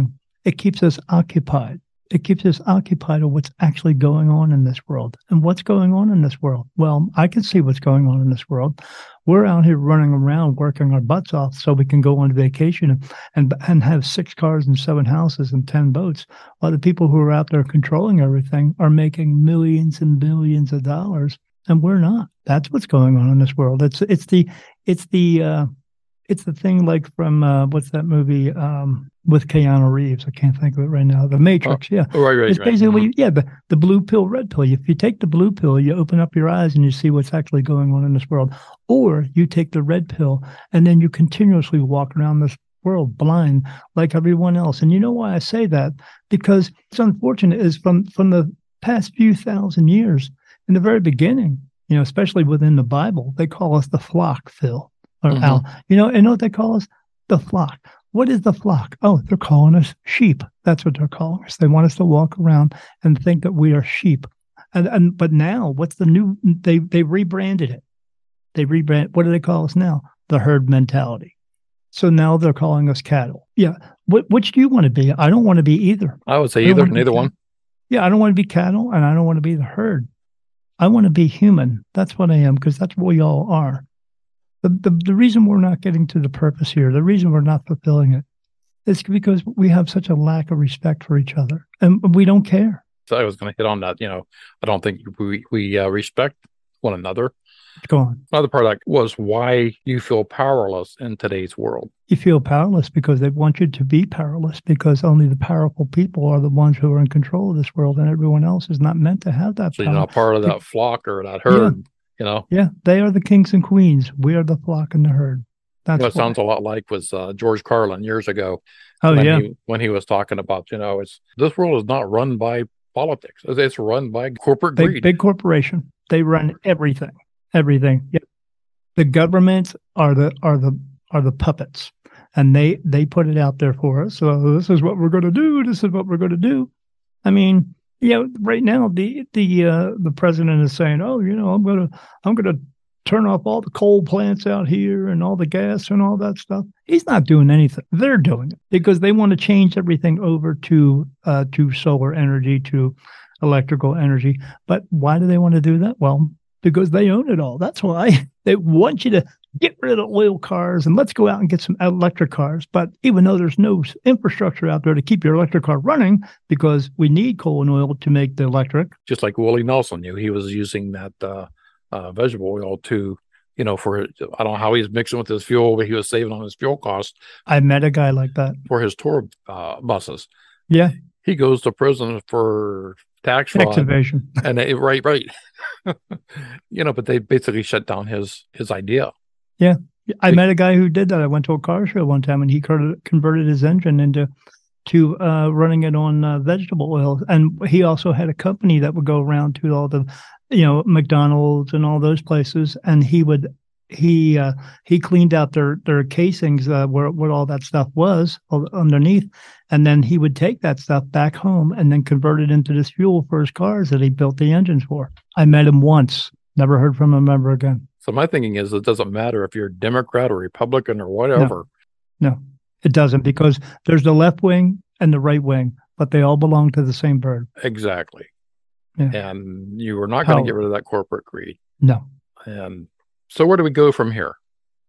it keeps us occupied. It keeps us occupied with what's actually going on in this world. And what's going on in this world? Well, I can see what's going on in this world. We're out here running around, working our butts off so we can go on vacation and, and, and have six cars and seven houses and ten boats, while the people who are out there controlling everything are making millions and billions of dollars, and we're not. That's what's going on in this world. It's it's the it's the uh, it's the thing like from uh, what's that movie um, with Keanu Reeves? I can't think of it right now. The Matrix. Oh, yeah, right, right. It's right. basically Mm-hmm. yeah, the the blue pill, red pill. If you take the blue pill, you open up your eyes and you see what's actually going on in this world, or you take the red pill and then you continuously walk around this world blind like everyone else. And you know why I say that? Because it's unfortunate is from from the past few thousand years, in the very beginning, you know, especially within the Bible, they call us the flock, Phil. Or Mhm. Al, you know, and know what they call us? The flock. What is the flock? Oh, they're calling us sheep. That's what they're calling us. They want us to walk around and think that we are sheep. And and but now, what's the new? They they rebranded it. They rebrand. What do they call us now? The herd mentality. So now they're calling us cattle. Yeah. Wh- which do you want to be? I don't want to be either. I would say I don't either, want to be neither cattle. one. Yeah, I don't want to be cattle, and I don't want to be the herd. I want to be human. That's what I am, because that's what we all are. The, the the reason we're not getting to the purpose here, the reason we're not fulfilling it, is because we have such a lack of respect for each other, and we don't care. So I was going to hit on that. You know, I don't think we we uh, respect one another. Go on. Another part of that was why you feel powerless in today's world. You feel powerless because they want you to be powerless, because only the powerful people are the ones who are in control of this world, and everyone else is not meant to have that So power. you're not part of that flock or that herd. You know, Yeah, they are the kings and queens. We are the flock and the herd. That's what it why. sounds a lot like was uh, George Carlin years ago. Oh, when yeah. he, when he was talking about, you know, it's this world is not run by politics; it's, it's run by corporate Big, greed. big corporation. They run everything. Everything. Yep. The governments are the are the are the puppets, and they they put it out there for us. So this is what we're going to do. This is what we're going to do. I mean, yeah. Right now, the the uh, the president is saying, "Oh, you know, I'm gonna I'm gonna turn off all the coal plants out here and all the gas and all that stuff." He's not doing anything. They're doing it because they want to change everything over to uh, to solar energy, to electrical energy. But why do they want to do that? Well, because they own it all. That's why they want you to get rid of oil cars and let's go out and get some electric cars. But even though there's no infrastructure out there to keep your electric car running, because we need coal and oil to make the electric. Just like Willie Nelson knew, he was using that uh, uh, vegetable oil to, you know, for, I don't know how he's mixing with his fuel, but he was saving on his fuel costs I met a guy like that. for his tour uh, buses. Yeah. He goes to prison for tax Tax fraud. evasion. And they, right, right. You know, but they basically shut down his his idea. Yeah. I met a guy who did that. I went to a car show one time and he converted his engine into to uh, running it on uh, vegetable oil. And he also had a company that would go around to all the, you know, McDonald's and all those places. And he would, he uh, he cleaned out their their casings uh, where, where all that stuff was underneath. And then he would take that stuff back home and then convert it into this fuel for his cars that he built the engines for. I met him once, never heard from him ever again. So my thinking is it doesn't matter if you're Democrat or Republican or whatever. No, no, it doesn't, because there's the left wing and the right wing, but they all belong to the same bird. Exactly. Yeah. And you are not going to get rid of that corporate greed. No. And so where do we go from here?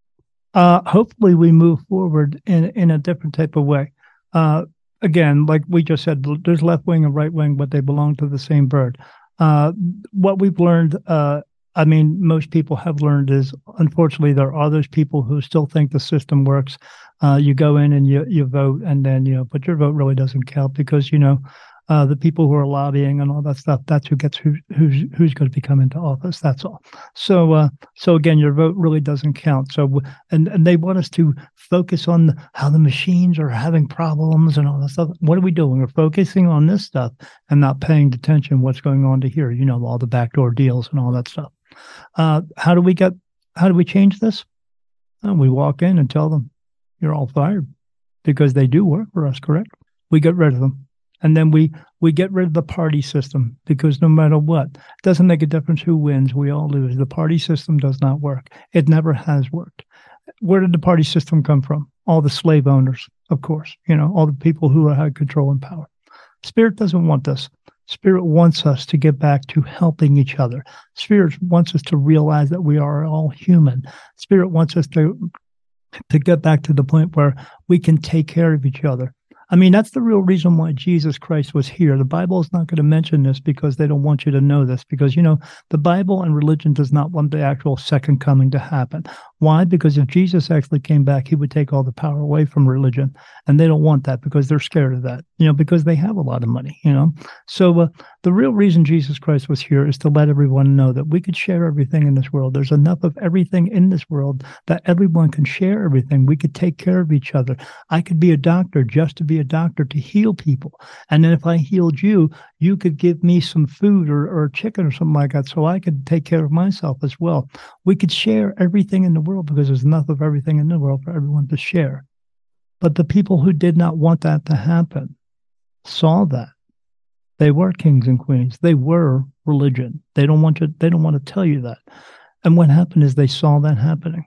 Uh, hopefully we move forward in, in a different type of way. Uh, again, like we just said, there's left wing and right wing, but they belong to the same bird. Uh, what we've learned, uh, I mean, most people have learned is, unfortunately, there are those people who still think the system works. Uh, you go in and you you vote, and then, you know, but your vote really doesn't count because, you know, uh, the people who are lobbying and all that stuff, that's who gets who, who's who's going to be coming to office. That's all. So, uh, so again, your vote really doesn't count. So, and and they want us to focus on how the machines are having problems and all that stuff. What are we doing? We're focusing on this stuff and not paying attention what's going on to here. You know, all the backdoor deals and all that stuff. Uh, how do we get? How do we change this? Uh, we walk in and tell them, "You're all fired," because they do work for us. Correct? We get rid of them, and then we we get rid of the party system, because no matter what, it doesn't make a difference who wins. We all lose. The party system does not work. It never has worked. Where did the party system come from? all the slave owners, of course, you know, all the people who had control and power. Spirit doesn't want this. Spirit wants us to get back to helping each other. Spirit wants us to realize that we are all human. Spirit wants us to, to get back to the point where we can take care of each other. I mean, that's the real reason why Jesus Christ was here. The Bible is not going to mention this because they don't want you to know this. Because, you know, the Bible and religion does not want the actual second coming to happen. Why? Because if Jesus actually came back, he would take all the power away from religion. And they don't want that because they're scared of that, you know, because they have a lot of money, you know. So uh, the real reason Jesus Christ was here is to let everyone know that we could share everything in this world. There's enough of everything in this world that everyone can share everything. We could take care of each other. I could be a doctor just to be a doctor to heal people. And then if I healed you, you could give me some food or, or chicken or something like that so I could take care of myself as well. We could share everything in the world because there's enough of everything in the world for everyone to share. But the people who did not want that to happen saw that. They were kings and queens. They were religion. They don't want to, they don't want to tell you that. And what happened is they saw that happening.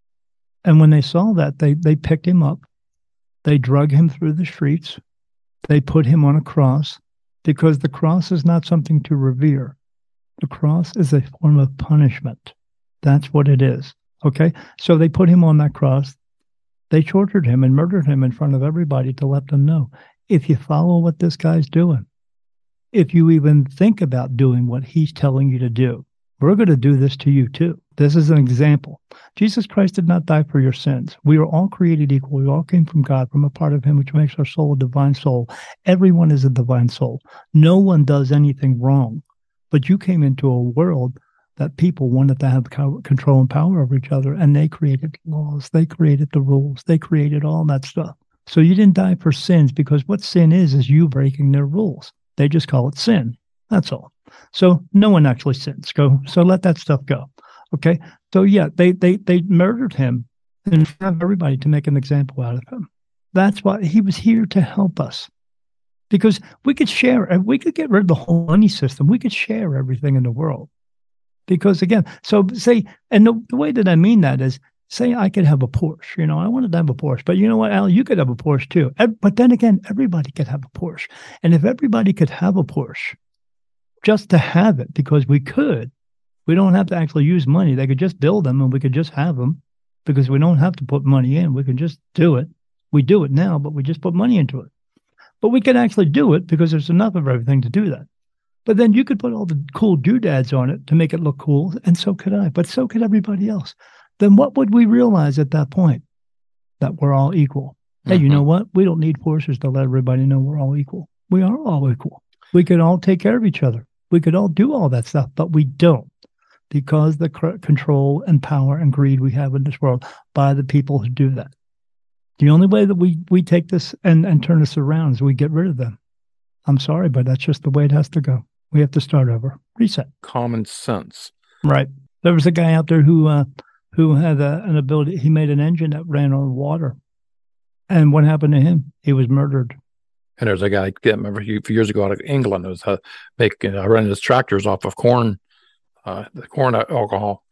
And when they saw that, they they picked him up. They drug him through the streets. They put him on a cross because the cross is not something to revere. The cross is a form of punishment. That's what it is. Okay? So they put him on that cross. They tortured him and murdered him in front of everybody to let them know, if you follow what this guy's doing, if you even think about doing what he's telling you to do, we're going to do this to you too. This is an example. Jesus Christ did not die for your sins. We are all created equal. We all came from God, from a part of him, which makes our soul a divine soul. Everyone is a divine soul. No one does anything wrong. But you came into a world that people wanted to have control and power over each other, and they created laws. They created the rules. They created all that stuff. So you didn't die for sins, because what sin is, is you breaking their rules. They just call it sin. That's all. So no one actually sins. Go. So let that stuff go. Okay. So yeah, they they they murdered him in front of everybody to make an example out of him. That's why he was here, to help us, because we could share. We could get rid of the whole money system. We could share everything in the world. Because again, so say, and the, the way that I mean that is, say I could have a Porsche. You know, I wanted to have a Porsche, but you know what, Al, you could have a Porsche too. But then again, everybody could have a Porsche. And if everybody could have a Porsche, just to have it, because we could, we don't have to actually use money. They could just build them and we could just have them, because we don't have to put money in. We can just do it. We do it now, but we just put money into it. But we can actually do it because there's enough of everything to do that. But then you could put all the cool doodads on it to make it look cool, and so could I, but so could everybody else. Then what would we realize at that point? That we're all equal. Mm-hmm. Hey, you know what? We don't need Porsches to let everybody know we're all equal. We are all equal. We could all take care of each other. We could all do all that stuff, but we don't, because the c- control and power and greed we have in this world by the people who do that. The only way that we, we take this and, and turn this around is we get rid of them. I'm sorry, but that's just the way it has to go. We have to start over. Reset. Common sense. Right. There was a guy out there who uh, who had a, an ability. He made an engine that ran on water. And what happened to him? He was murdered. And there's a guy, I can't remember, a few years ago out of England, who was uh, making, uh, running his tractors off of corn, uh, the corn alcohol.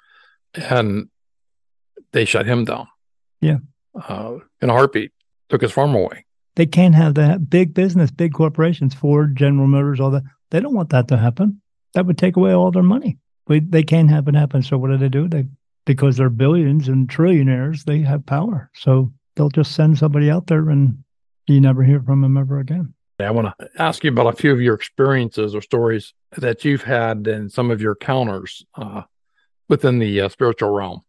And they shut him down. Yeah. Uh, in a heartbeat. Took his farm away. They can't have that. Big business, big corporations, Ford, General Motors, all that. They don't want that to happen. That would take away all their money. We, they can't have it happen. So what do they do? They, because they're billions and trillionaires, they have power. So they'll just send somebody out there and you never hear from them ever again. I want to ask you about a few of your experiences or stories that you've had and some of your encounters uh, within the uh, spiritual realm.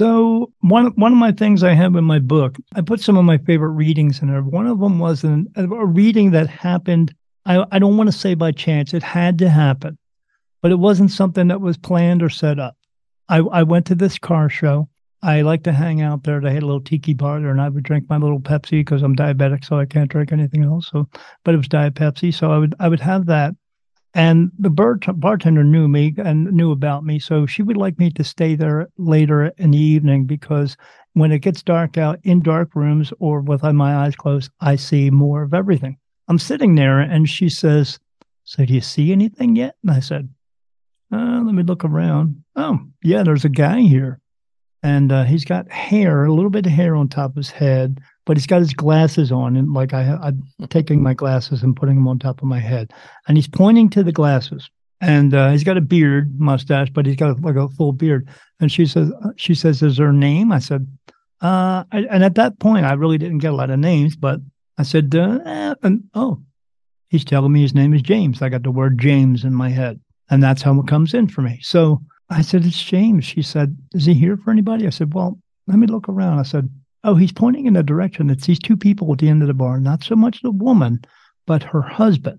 So one one of my things I have in my book, I put some of my favorite readings in there. One of them was an, a reading that happened, I, I don't want to say by chance, it had to happen, but it wasn't something that was planned or set up. I, I went to this car show. I like to hang out there. They had a little tiki bar there, and I would drink my little Pepsi because I'm diabetic, so I can't drink anything else. So, but it was Diet Pepsi, so I would I would have that. And the bar- bartender knew me and knew about me, so she would like me to stay there later in the evening, because when it gets dark out in dark rooms or with my eyes closed, I see more of everything. I'm sitting there, and she says, "So do you see anything yet?" And I said, uh, "Let me look around. Oh, yeah, there's a guy here." And uh, he's got hair, a little bit of hair on top of his head, but he's got his glasses on. And like I, I'm taking my glasses and putting them on top of my head. And he's pointing to the glasses. And uh, he's got a beard, mustache, but he's got like a full beard. And she says, she says, is her name? I said, uh, I, and at that point, I really didn't get a lot of names, but I said, uh, eh, and, oh, he's telling me his name is James. I got the word James in my head. And that's how it comes in for me. So I said, it's James. She said, is he here for anybody? I said, well, let me look around. I said, oh, he's pointing in the direction. It's these two people at the end of the bar, not so much the woman, but her husband.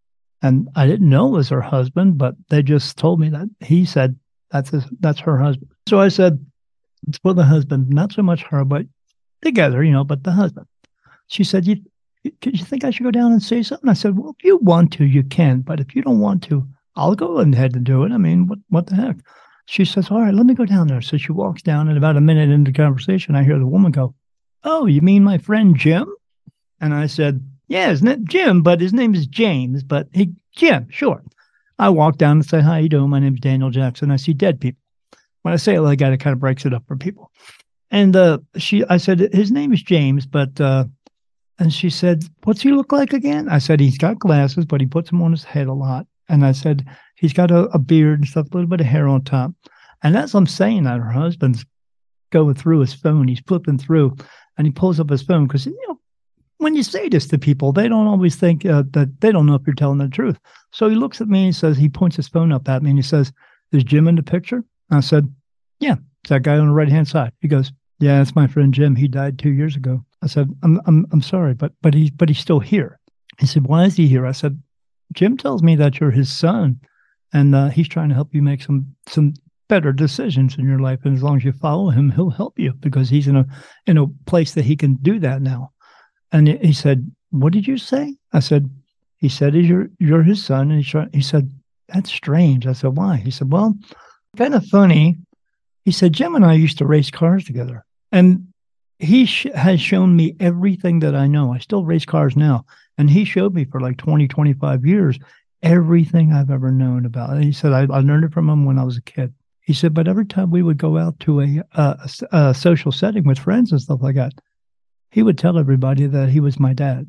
And I didn't know it was her husband, but they just told me that. He said, that's his, that's her husband. So I said, it's for the husband, not so much her, but together, you know, but the husband. She said, you, you think I should go down and say something? I said, well, if you want to, you can. But if you don't want to, I'll go ahead and do it. I mean, what what the heck? She says, all right, let me go down there. So she walks down, and about a minute into the conversation, I hear the woman go, oh, you mean my friend Jim? And I said, yeah, isn't it Jim? But his name is James. But he, Jim, sure. I walk down and say, how you doing? My name's Daniel Jackson. I see dead people. When I say it like that, it kind of breaks it up for people. And uh, she, I said, his name is James, but, uh, and she said, what's he look like again? I said, he's got glasses, but he puts them on his head a lot. And I said, he's got a, a beard and stuff, a little bit of hair on top. And as I'm saying that, her husband's going through his phone. He's flipping through, and he pulls up his phone because, you know, when you say this to people, they don't always think uh, that they don't know if you're telling the truth. So he looks at me and he says, he points his phone up at me and he says, is Jim in the picture? I said, yeah, it's that guy on the right-hand side. He goes, yeah, that's my friend Jim. He died two years ago. I said, I'm I'm I'm sorry, but but he's but he's still here. He said, why is he here? I said, Jim tells me that you're his son, and uh, he's trying to help you make some some better decisions in your life. And as long as you follow him, he'll help you because he's in a in a place that he can do that now. And he said, what did you say? I said, he said, you're you're his son, and he try, he said, that's strange. I said, why? He said, well, kind of funny. He said, Jim and I used to race cars together, and he sh- has shown me everything that I know. I still race cars now. And he showed me for like twenty, twenty-five years, everything I've ever known about it. He said, I, I learned it from him when I was a kid. He said, but every time we would go out to a, a, a social setting with friends and stuff like that, he would tell everybody that he was my dad.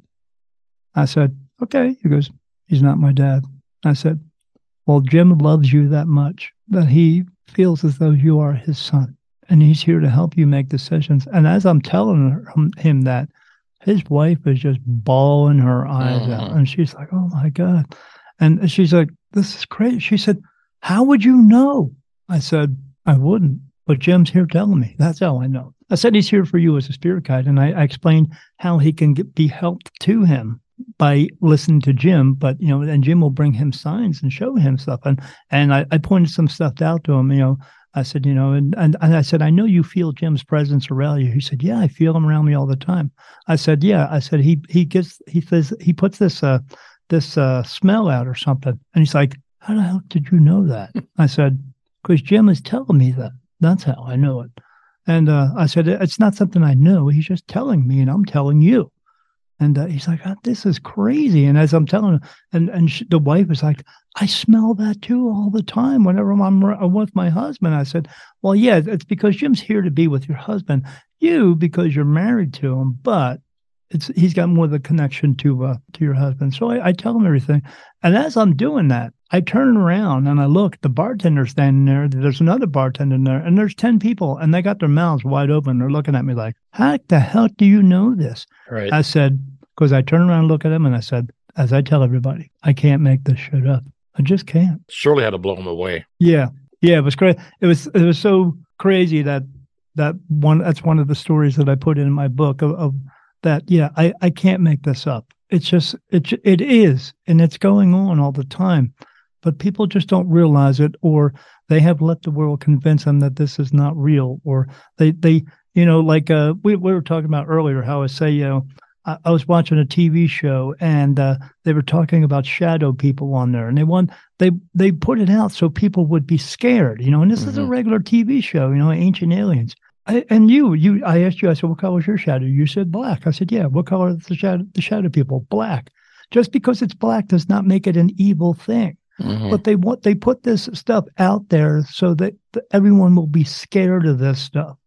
I said, okay. He goes, he's not my dad. I said, well, Jim loves you that much that he feels as though you are his son. And he's here to help you make decisions. And as I'm telling her, him that, his wife is just bawling her eyes mm-hmm. out. And she's like, oh, my God. And she's like, this is crazy. She said, how would you know? I said, I wouldn't. But Jim's here telling me. That's how I know. I said he's here for you as a spirit guide. And I, I explained how he can get, be helped to him by listening to Jim. But, you know, and Jim will bring him signs and show him stuff. And and I, I pointed some stuff out to him, you know. I said, you know, and, and, and I said, I know you feel Jim's presence around you. He said, yeah, I feel him around me all the time. I said, yeah. I said, he he gets, he says, he puts this uh this uh smell out or something. And he's like, how the hell did you know that? I said, because Jim is telling me that. That's how I know it. And uh, I said, it's not something I know. He's just telling me, and I'm telling you. And uh, he's like, oh, this is crazy. And as I'm telling him, and, and she, the wife is like, I smell that too all the time whenever I'm with my husband. I said, well, yeah, it's because Jim's here to be with your husband. You, because you're married to him, but it's he's got more of a connection to uh, to your husband. So I, I tell him everything. And as I'm doing that, I turn around and I look, the bartender's standing there. There's another bartender in there, and there's ten people, and they got their mouths wide open. They're looking at me like, how the hell do you know this? Right. I said, because I turned around and looked at him, and I said, as I tell everybody, I can't make this shit up. I just can't. Surely had to blow him away. Yeah. Yeah, it was crazy. It was it was so crazy that that one that's one of the stories that I put in my book of, of that, yeah, I, I can't make this up. It's just, it, it is, and it's going on all the time. But people just don't realize it, or they have let the world convince them that this is not real, or they, they you know, like uh, we, we were talking about earlier, how I say, you know, I, I was watching a T V show, and uh, they were talking about shadow people on there, and they want they they put it out so people would be scared, you know, and this mm-hmm. is a regular T V show, you know, Ancient Aliens. I, and you, you, I asked you, I said, what color is your shadow? You said black. I said, yeah, what color is the shadow, the shadow people? Black. Just because it's black does not make it an evil thing. Mm-hmm. But they want they put this stuff out there so that everyone will be scared of this stuff.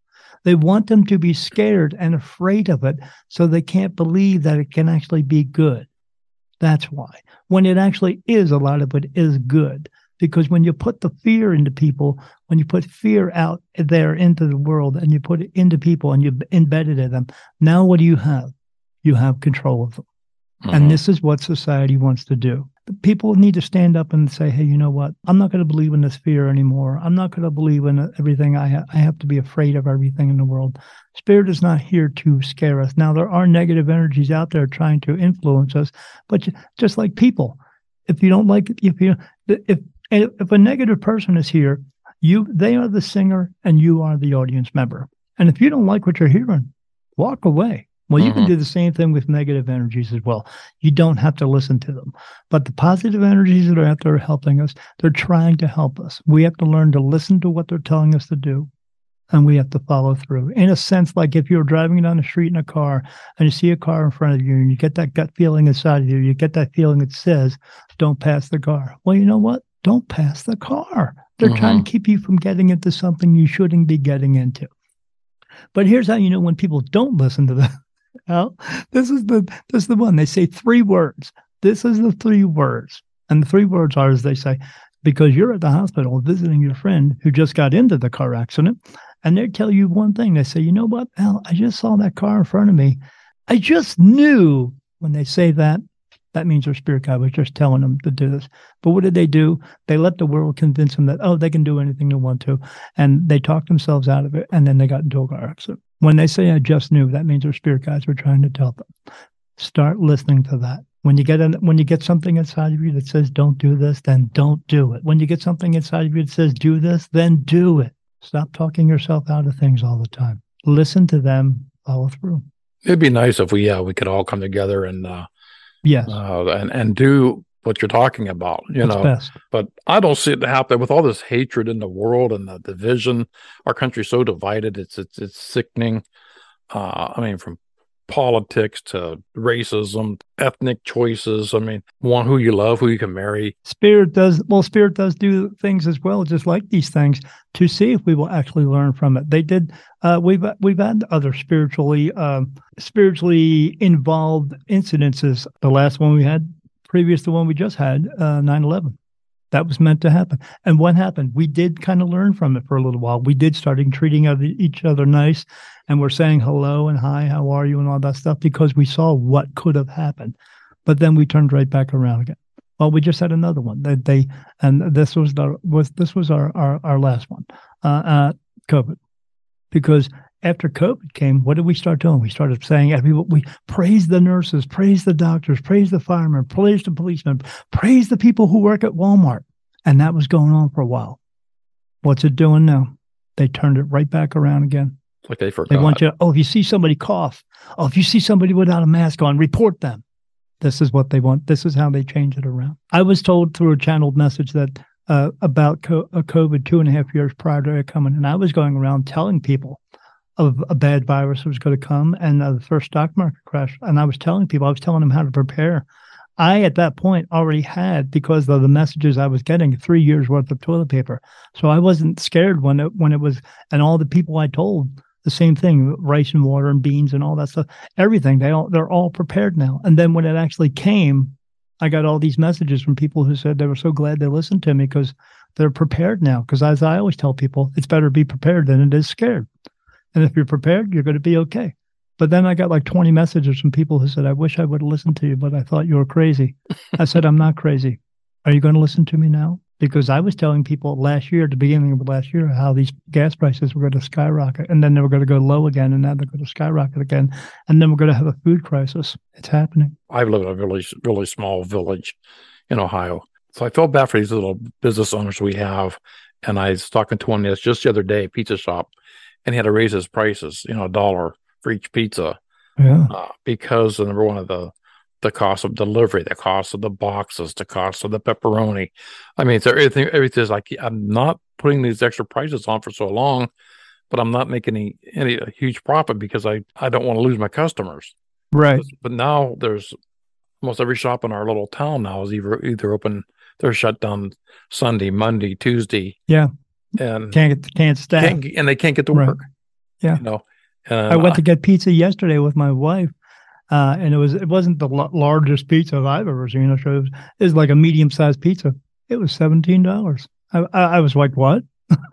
They want them to be scared and afraid of it so they can't believe that it can actually be good. That's why. When it actually is, a lot of it is good. Because when you put the fear into people, when you put fear out there into the world and you put it into people and you embed it in them, now what do you have? You have control of them. Mm-hmm. And this is what society wants to do. People need to stand up and say, hey, you know what? I'm not going to believe in this fear anymore. I'm not going to believe in everything. I, ha- I have to be afraid of everything in the world. Spirit is not here to scare us. Now, there are negative energies out there trying to influence us, but just like people, if you don't like, if you, if, if a negative person is here, you, they are the singer and you are the audience member. And if you don't like what you're hearing, walk away. Well, you mm-hmm. can do the same thing with negative energies as well. You don't have to listen to them. But the positive energies that are out there helping us, they're trying to help us. We have to learn to listen to what they're telling us to do, and we have to follow through. In a sense, like if you're driving down the street in a car and you see a car in front of you and you get that gut feeling inside of you, you get that feeling that says, don't pass the car. Well, you know what? Don't pass the car. They're mm-hmm. trying to keep you from getting into something you shouldn't be getting into. But here's how you know when people don't listen to them. Well, this is the this is the one. They say three words. This is the three words. And the three words are, as they say, because you're at the hospital visiting your friend who just got into the car accident, and they tell you one thing. They say, you know what, Al, I just saw that car in front of me. I just knew. When they say that, that means their spirit guide was just telling them to do this. But what did they do? They let the world convince them that, oh, they can do anything they want to. And they talked themselves out of it, and then they got into a car accident. When they say, I just knew, that means their spirit guides were trying to tell them. Start listening to that. When you get in, when you get something inside of you that says, don't do this, then don't do it. When you get something inside of you that says, do this, then do it. Stop talking yourself out of things all the time. Listen to them, follow through. It'd be nice if we uh, we could all come together and uh, yes, uh, and and do what you're talking about, you What's know. Best. But I don't see it happen with all this hatred in the world and the division. Our country's so divided; it's it's it's sickening. Uh, I mean, from politics to racism, ethnic choices. I mean, one who you love, who you can marry. Spirit does well. Spirit does do things as well, just like these things, to see if we will actually learn from it. They did. Uh, we've we've had other spiritually um, spiritually involved incidences. The last one we had, previous to the one we just had, uh, nine eleven. That was meant to happen. And what happened? We did kind of learn from it for a little while. We did start treating other, each other nice, and we're saying hello and hi, how are you, and all that stuff, because we saw what could have happened. But then we turned right back around again. Well, we just had another one. They, they and this was the was this was our our, our last one, uh, uh, COVID, because after COVID came, what did we start doing? We started saying, everyone, we praise the nurses, praise the doctors, praise the firemen, praise the policemen, praise the people who work at Walmart. And that was going on for a while. What's it doing now? They turned it right back around again. It's like they forgot. They want you to, oh, if you see somebody cough, oh, if you see somebody without a mask on, report them. This is what they want. This is how they change it around. I was told through a channeled message that uh, about co- uh, COVID two and a half years prior to it coming, and I was going around telling people of a bad virus was going to come, and uh, the first stock market crash. And I was telling people, I was telling them how to prepare. I, at that point, already had, because of the messages I was getting, three years worth of toilet paper. So I wasn't scared when it, when it was, and all the people I told the same thing, rice and water and beans and all that stuff, everything, they all, they're all prepared now. And then when it actually came, I got all these messages from people who said they were so glad they listened to me because they're prepared now. Because as I always tell people, it's better to be prepared than it is scared. And if you're prepared, you're going to be okay. But then I got like twenty messages from people who said, I wish I would have listened to you, but I thought you were crazy. I said, I'm not crazy. Are you going to listen to me now? Because I was telling people last year, at the beginning of last year, how these gas prices were going to skyrocket, and then they were going to go low again, and now they're going to skyrocket again, and then we're going to have a food crisis. It's happening. I live in a really, really small village in Ohio. So I felt bad for these little business owners we have. And I was talking to one that's just the other day, pizza shop, and he had to raise his prices, you know, a dollar for each pizza. Yeah. Uh, because of number one of the the cost of delivery, the cost of the boxes, the cost of the pepperoni. I mean, it's everything. Everything is like, I'm not putting these extra prices on for so long, but I'm not making any any a huge profit because I I don't want to lose my customers. Right. But, but now there's almost every shop in our little town now is either either open. They're shut down Sunday, Monday, Tuesday. Yeah. And can't get can't staff, can't, and they can't get to right. work. Yeah. You know, and I went I, to get pizza yesterday with my wife, uh, and it was it wasn't the l- largest pizza I've ever seen. It was, it was like a medium sized pizza. It was seventeen dollars. I, I I was like, what?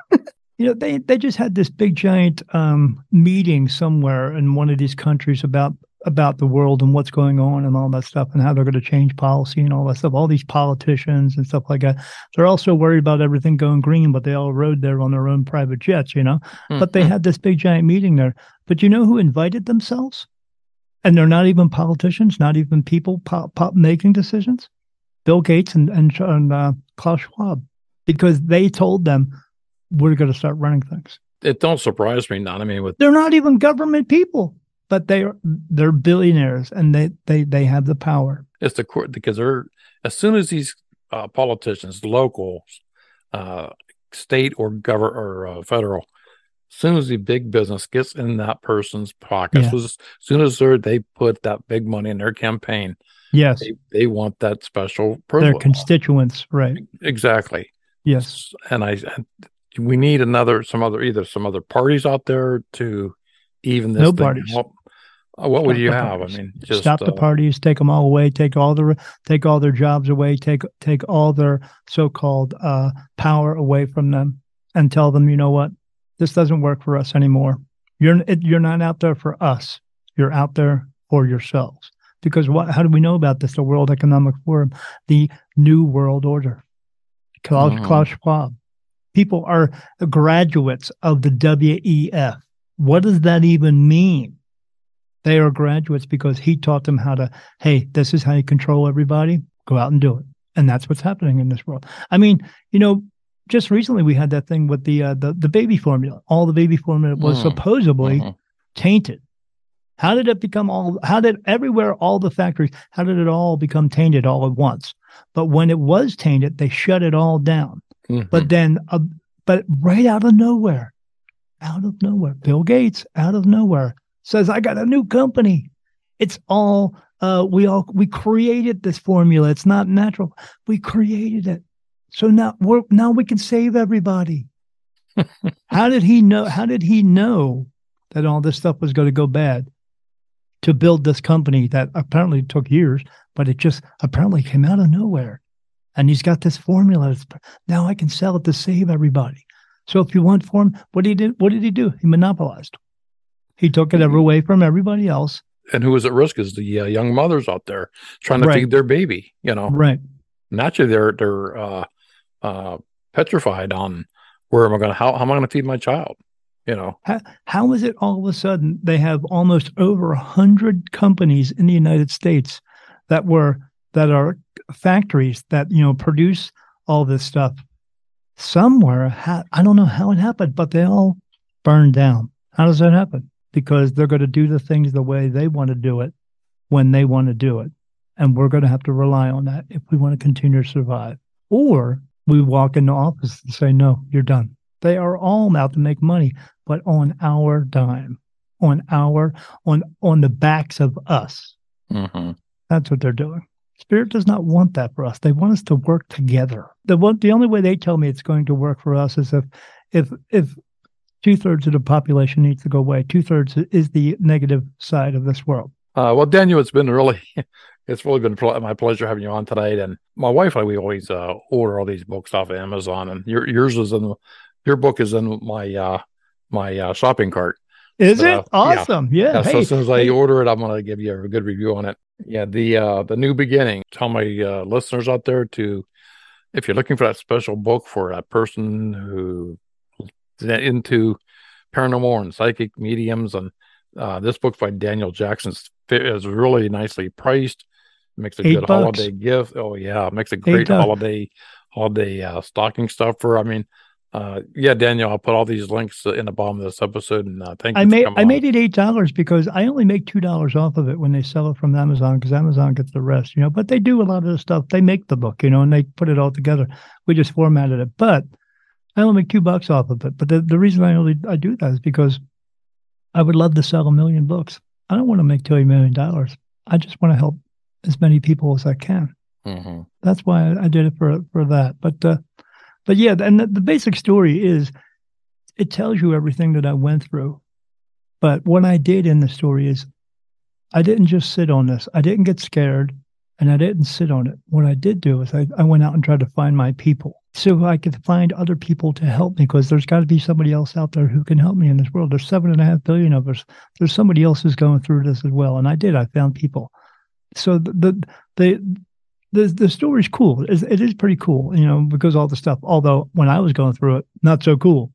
You know, they they just had this big giant um, meeting somewhere in one of these countries about about the world and what's going on and all that stuff and how they're going to change policy and all that stuff. All these politicians and stuff like that. They're also worried about everything going green, but they all rode there on their own private jets, you know. mm, But they mm, had this big giant meeting there. But you know who invited themselves? And they're not even politicians, not even people pop, pop making decisions. Bill Gates and and, and uh, Klaus Schwab, because they told them we're going to start running things. it don't surprise me not. I mean, with They're not even government people, but they are they're billionaires and they they they have the power. it's the court because they're as soon as these uh, politicians, local, uh, state or government or uh, federal, as soon as the big business gets in that person's pockets, Yeah. as soon as they're, they put that big money in their campaign, Yes, they, they want that special their privilege. constituents, right? Exactly. Yes, And I, and we need another, some other, either some other parties out there to even this No thing parties. out. Uh, What would Stop you the have? parties. I mean, just stop the uh, parties, take them all away, take all the take all their jobs away, take take all their so-called uh, power away from them, and tell them, you know what, this doesn't work for us anymore. You're it, you're not out there for us. You're out there for yourselves. Because what? How do we know about this? The World Economic Forum, the New World Order, Klaus, Mhm. Klaus Schwab. People are graduates of the W E F. What does that even mean? They are graduates because he taught them how to, hey, this is how you control everybody. Go out and do it. And that's what's happening in this world. I mean, you know, just recently we had that thing with the uh, the, the baby formula. All the baby formula was Mm. supposedly Mhm. tainted. How did it become all, how did everywhere, all the factories, how did it all become tainted all at once? But when it was tainted, they shut it all down. Mhm. But then, uh, but right out of nowhere, out of nowhere, Bill Gates, out of nowhere, says, I got a new company. It's all, uh, we all, we created this formula. It's not natural. We created it. So now we're, now we can save everybody. How did he know, how did he know that all this stuff was going to go bad to build this company that apparently took years, but it just apparently came out of nowhere. And he's got this formula. That's, now I can sell it to save everybody. So if you want form, what did he do? What did he do? He monopolized. He took it away from everybody else. And who is at risk is the uh, young mothers out there trying to Right. feed their baby, you know. Right. Naturally, they're they're uh, uh, petrified on where am I going to how, how am I going to feed my child, you know. How, how is it all of a sudden they have almost over a hundred companies in the United States that were that are factories that, you know, produce all this stuff somewhere? Ha- I don't know how it happened, but they all burned down. How does that happen? Because they're going to do the things the way they want to do it when they want to do it. And we're going to have to rely on that if we want to continue to survive. Or we walk into office and say, no, you're done. They are all out to make money, but on our dime, on our, on, on the backs of us. Mm-hmm. That's what they're doing. Spirit does not want that for us. They want us to work together. The one, the only way they tell me it's going to work for us is if, if, if two thirds of the population needs to go away. Two thirds is the negative side of this world. Uh, well, Daniel, it's been really, it's really been pl- my pleasure having you on tonight. And my wife and I, we always uh, order all these books off of Amazon, and your yours is in your book is in my uh, my uh, shopping cart. Is So, it uh, awesome? Yeah. Yeah, hey, so as soon as I hey, order it, I'm going to give you a good review on it. Yeah, the uh, the new beginning. Tell my uh, listeners out there to, if you're looking for that special book for a person who is into paranormal and psychic mediums, and uh, this book by Daniel Jackson is really nicely priced. Makes a Eight good bucks. holiday gift. Oh yeah, makes a great bucks. holiday holiday uh, stocking stuffer. I mean, uh, yeah, Daniel, I'll put all these links in the bottom of this episode. And uh, thank you I for made coming I on. made it eight dollars because I only make two dollars off of it when they sell it from Amazon, because Amazon gets the rest, you know. But they do a lot of the stuff. They make the book, you know, and they put it all together. We just formatted it, but I only make two bucks off of it. But the, the reason I only I do that is because I would love to sell a million books. I don't want to make two million dollars. I just want to help as many people as I can. Mm-hmm. That's why I, I did it for for that. But uh, but yeah, and the, the basic story is it tells you everything that I went through But what I did in the story is I didn't just sit on this. I didn't get scared and I didn't sit on it. What I did do is I, I went out and tried to find my people so I could find other people to help me, because there's got to be somebody else out there who can help me in this world. There's seven and a half billion of us. There's somebody else who's going through this as well. And I did. I found people. So the the the the, the story's cool. It, it is pretty cool, you know, because all the stuff, although when I was going through it, not so cool.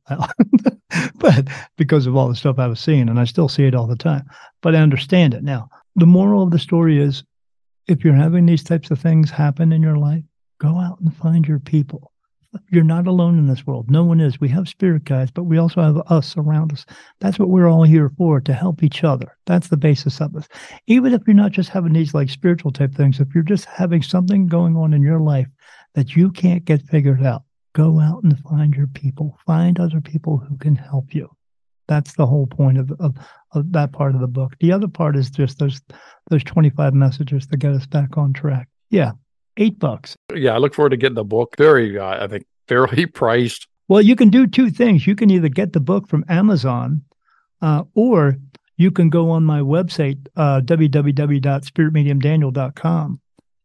But because of all the stuff I was seeing, and I still see it all the time, but I understand it now. The moral of the story is, if you're having these types of things happen in your life, go out and find your people. You're not alone in this world. No one is. We have spirit guides, but we also have us around us. That's what we're all here for, to help each other. That's the basis of this. Even if you're not just having these like spiritual type things, if you're just having something going on in your life that you can't get figured out, go out and find your people. Find other people who can help you. That's the whole point of, of, of that part of the book. The other part is just those those twenty-five messages to get us back on track. Yeah, eight bucks. Yeah, I look forward to getting the book. Very, uh, I think, fairly priced. Well, you can do two things. You can either get the book from Amazon, uh, or you can go on my website, uh, w w w dot spirit medium daniel dot com,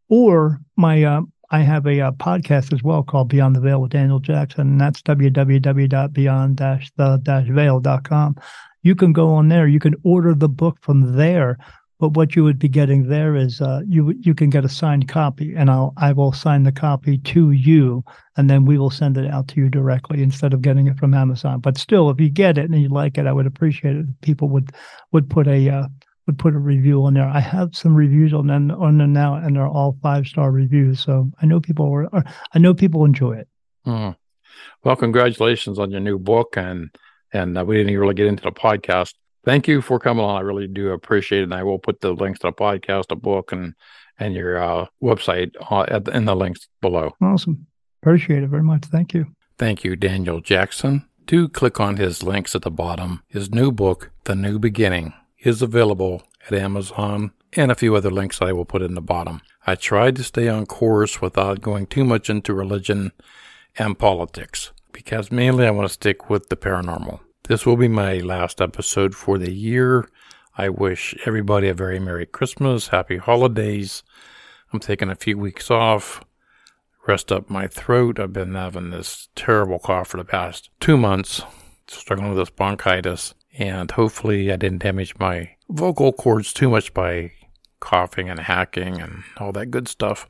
or my uh, I have a uh, podcast as well called Beyond the Veil with Daniel Jackson, and that's w w w dot beyond the veil dot com. You can go on there. You can order the book from there, but what you would be getting there is uh, you you can get a signed copy, and I'll I will sign the copy to you, and then we will send it out to you directly instead of getting it from Amazon. But still, if you get it and you like it, I would appreciate it if people would would put a uh, would put a review on there. I have some reviews on them on them now, and they're all five star reviews. So I know people are, are I know people enjoy it. Mm. Well, congratulations on your new book, and and uh, we didn't really get into the podcast. Thank you for coming on. I really do appreciate it. And I will put the links to the podcast, the book, and and your uh, website uh, at the, in the links below. Awesome. Appreciate it very much. Thank you. Thank you, Daniel Jackson. Do click on his links at the bottom. His new book, The New Beginning, is available at Amazon, and a few other links that I will put in the bottom. I tried to stay on course without going too much into religion and politics, because mainly I want to stick with the paranormal. This will be my last episode for the year. I wish everybody a very Merry Christmas, Happy Holidays. I'm taking a few weeks off, rest up my throat. I've been having this terrible cough for the past two months, struggling with this bronchitis, and hopefully I didn't damage my vocal cords too much by coughing and hacking and all that good stuff.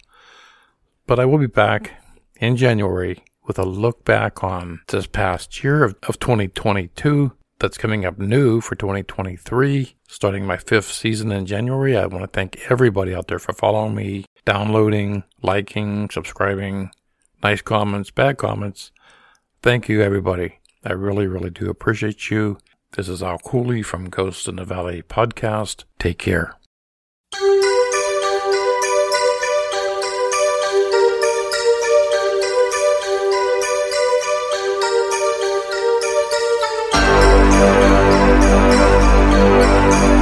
But I will be back in January with a look back on this past year of, of twenty twenty-two that's coming up new for twenty twenty-three, starting my fifth season in January. I want to thank everybody out there for following me, downloading, liking, subscribing, nice comments, bad comments. Thank you, everybody. I really, really do appreciate you. This is Al Cooley from Ghosts in the Valley podcast. Take care. Thank you.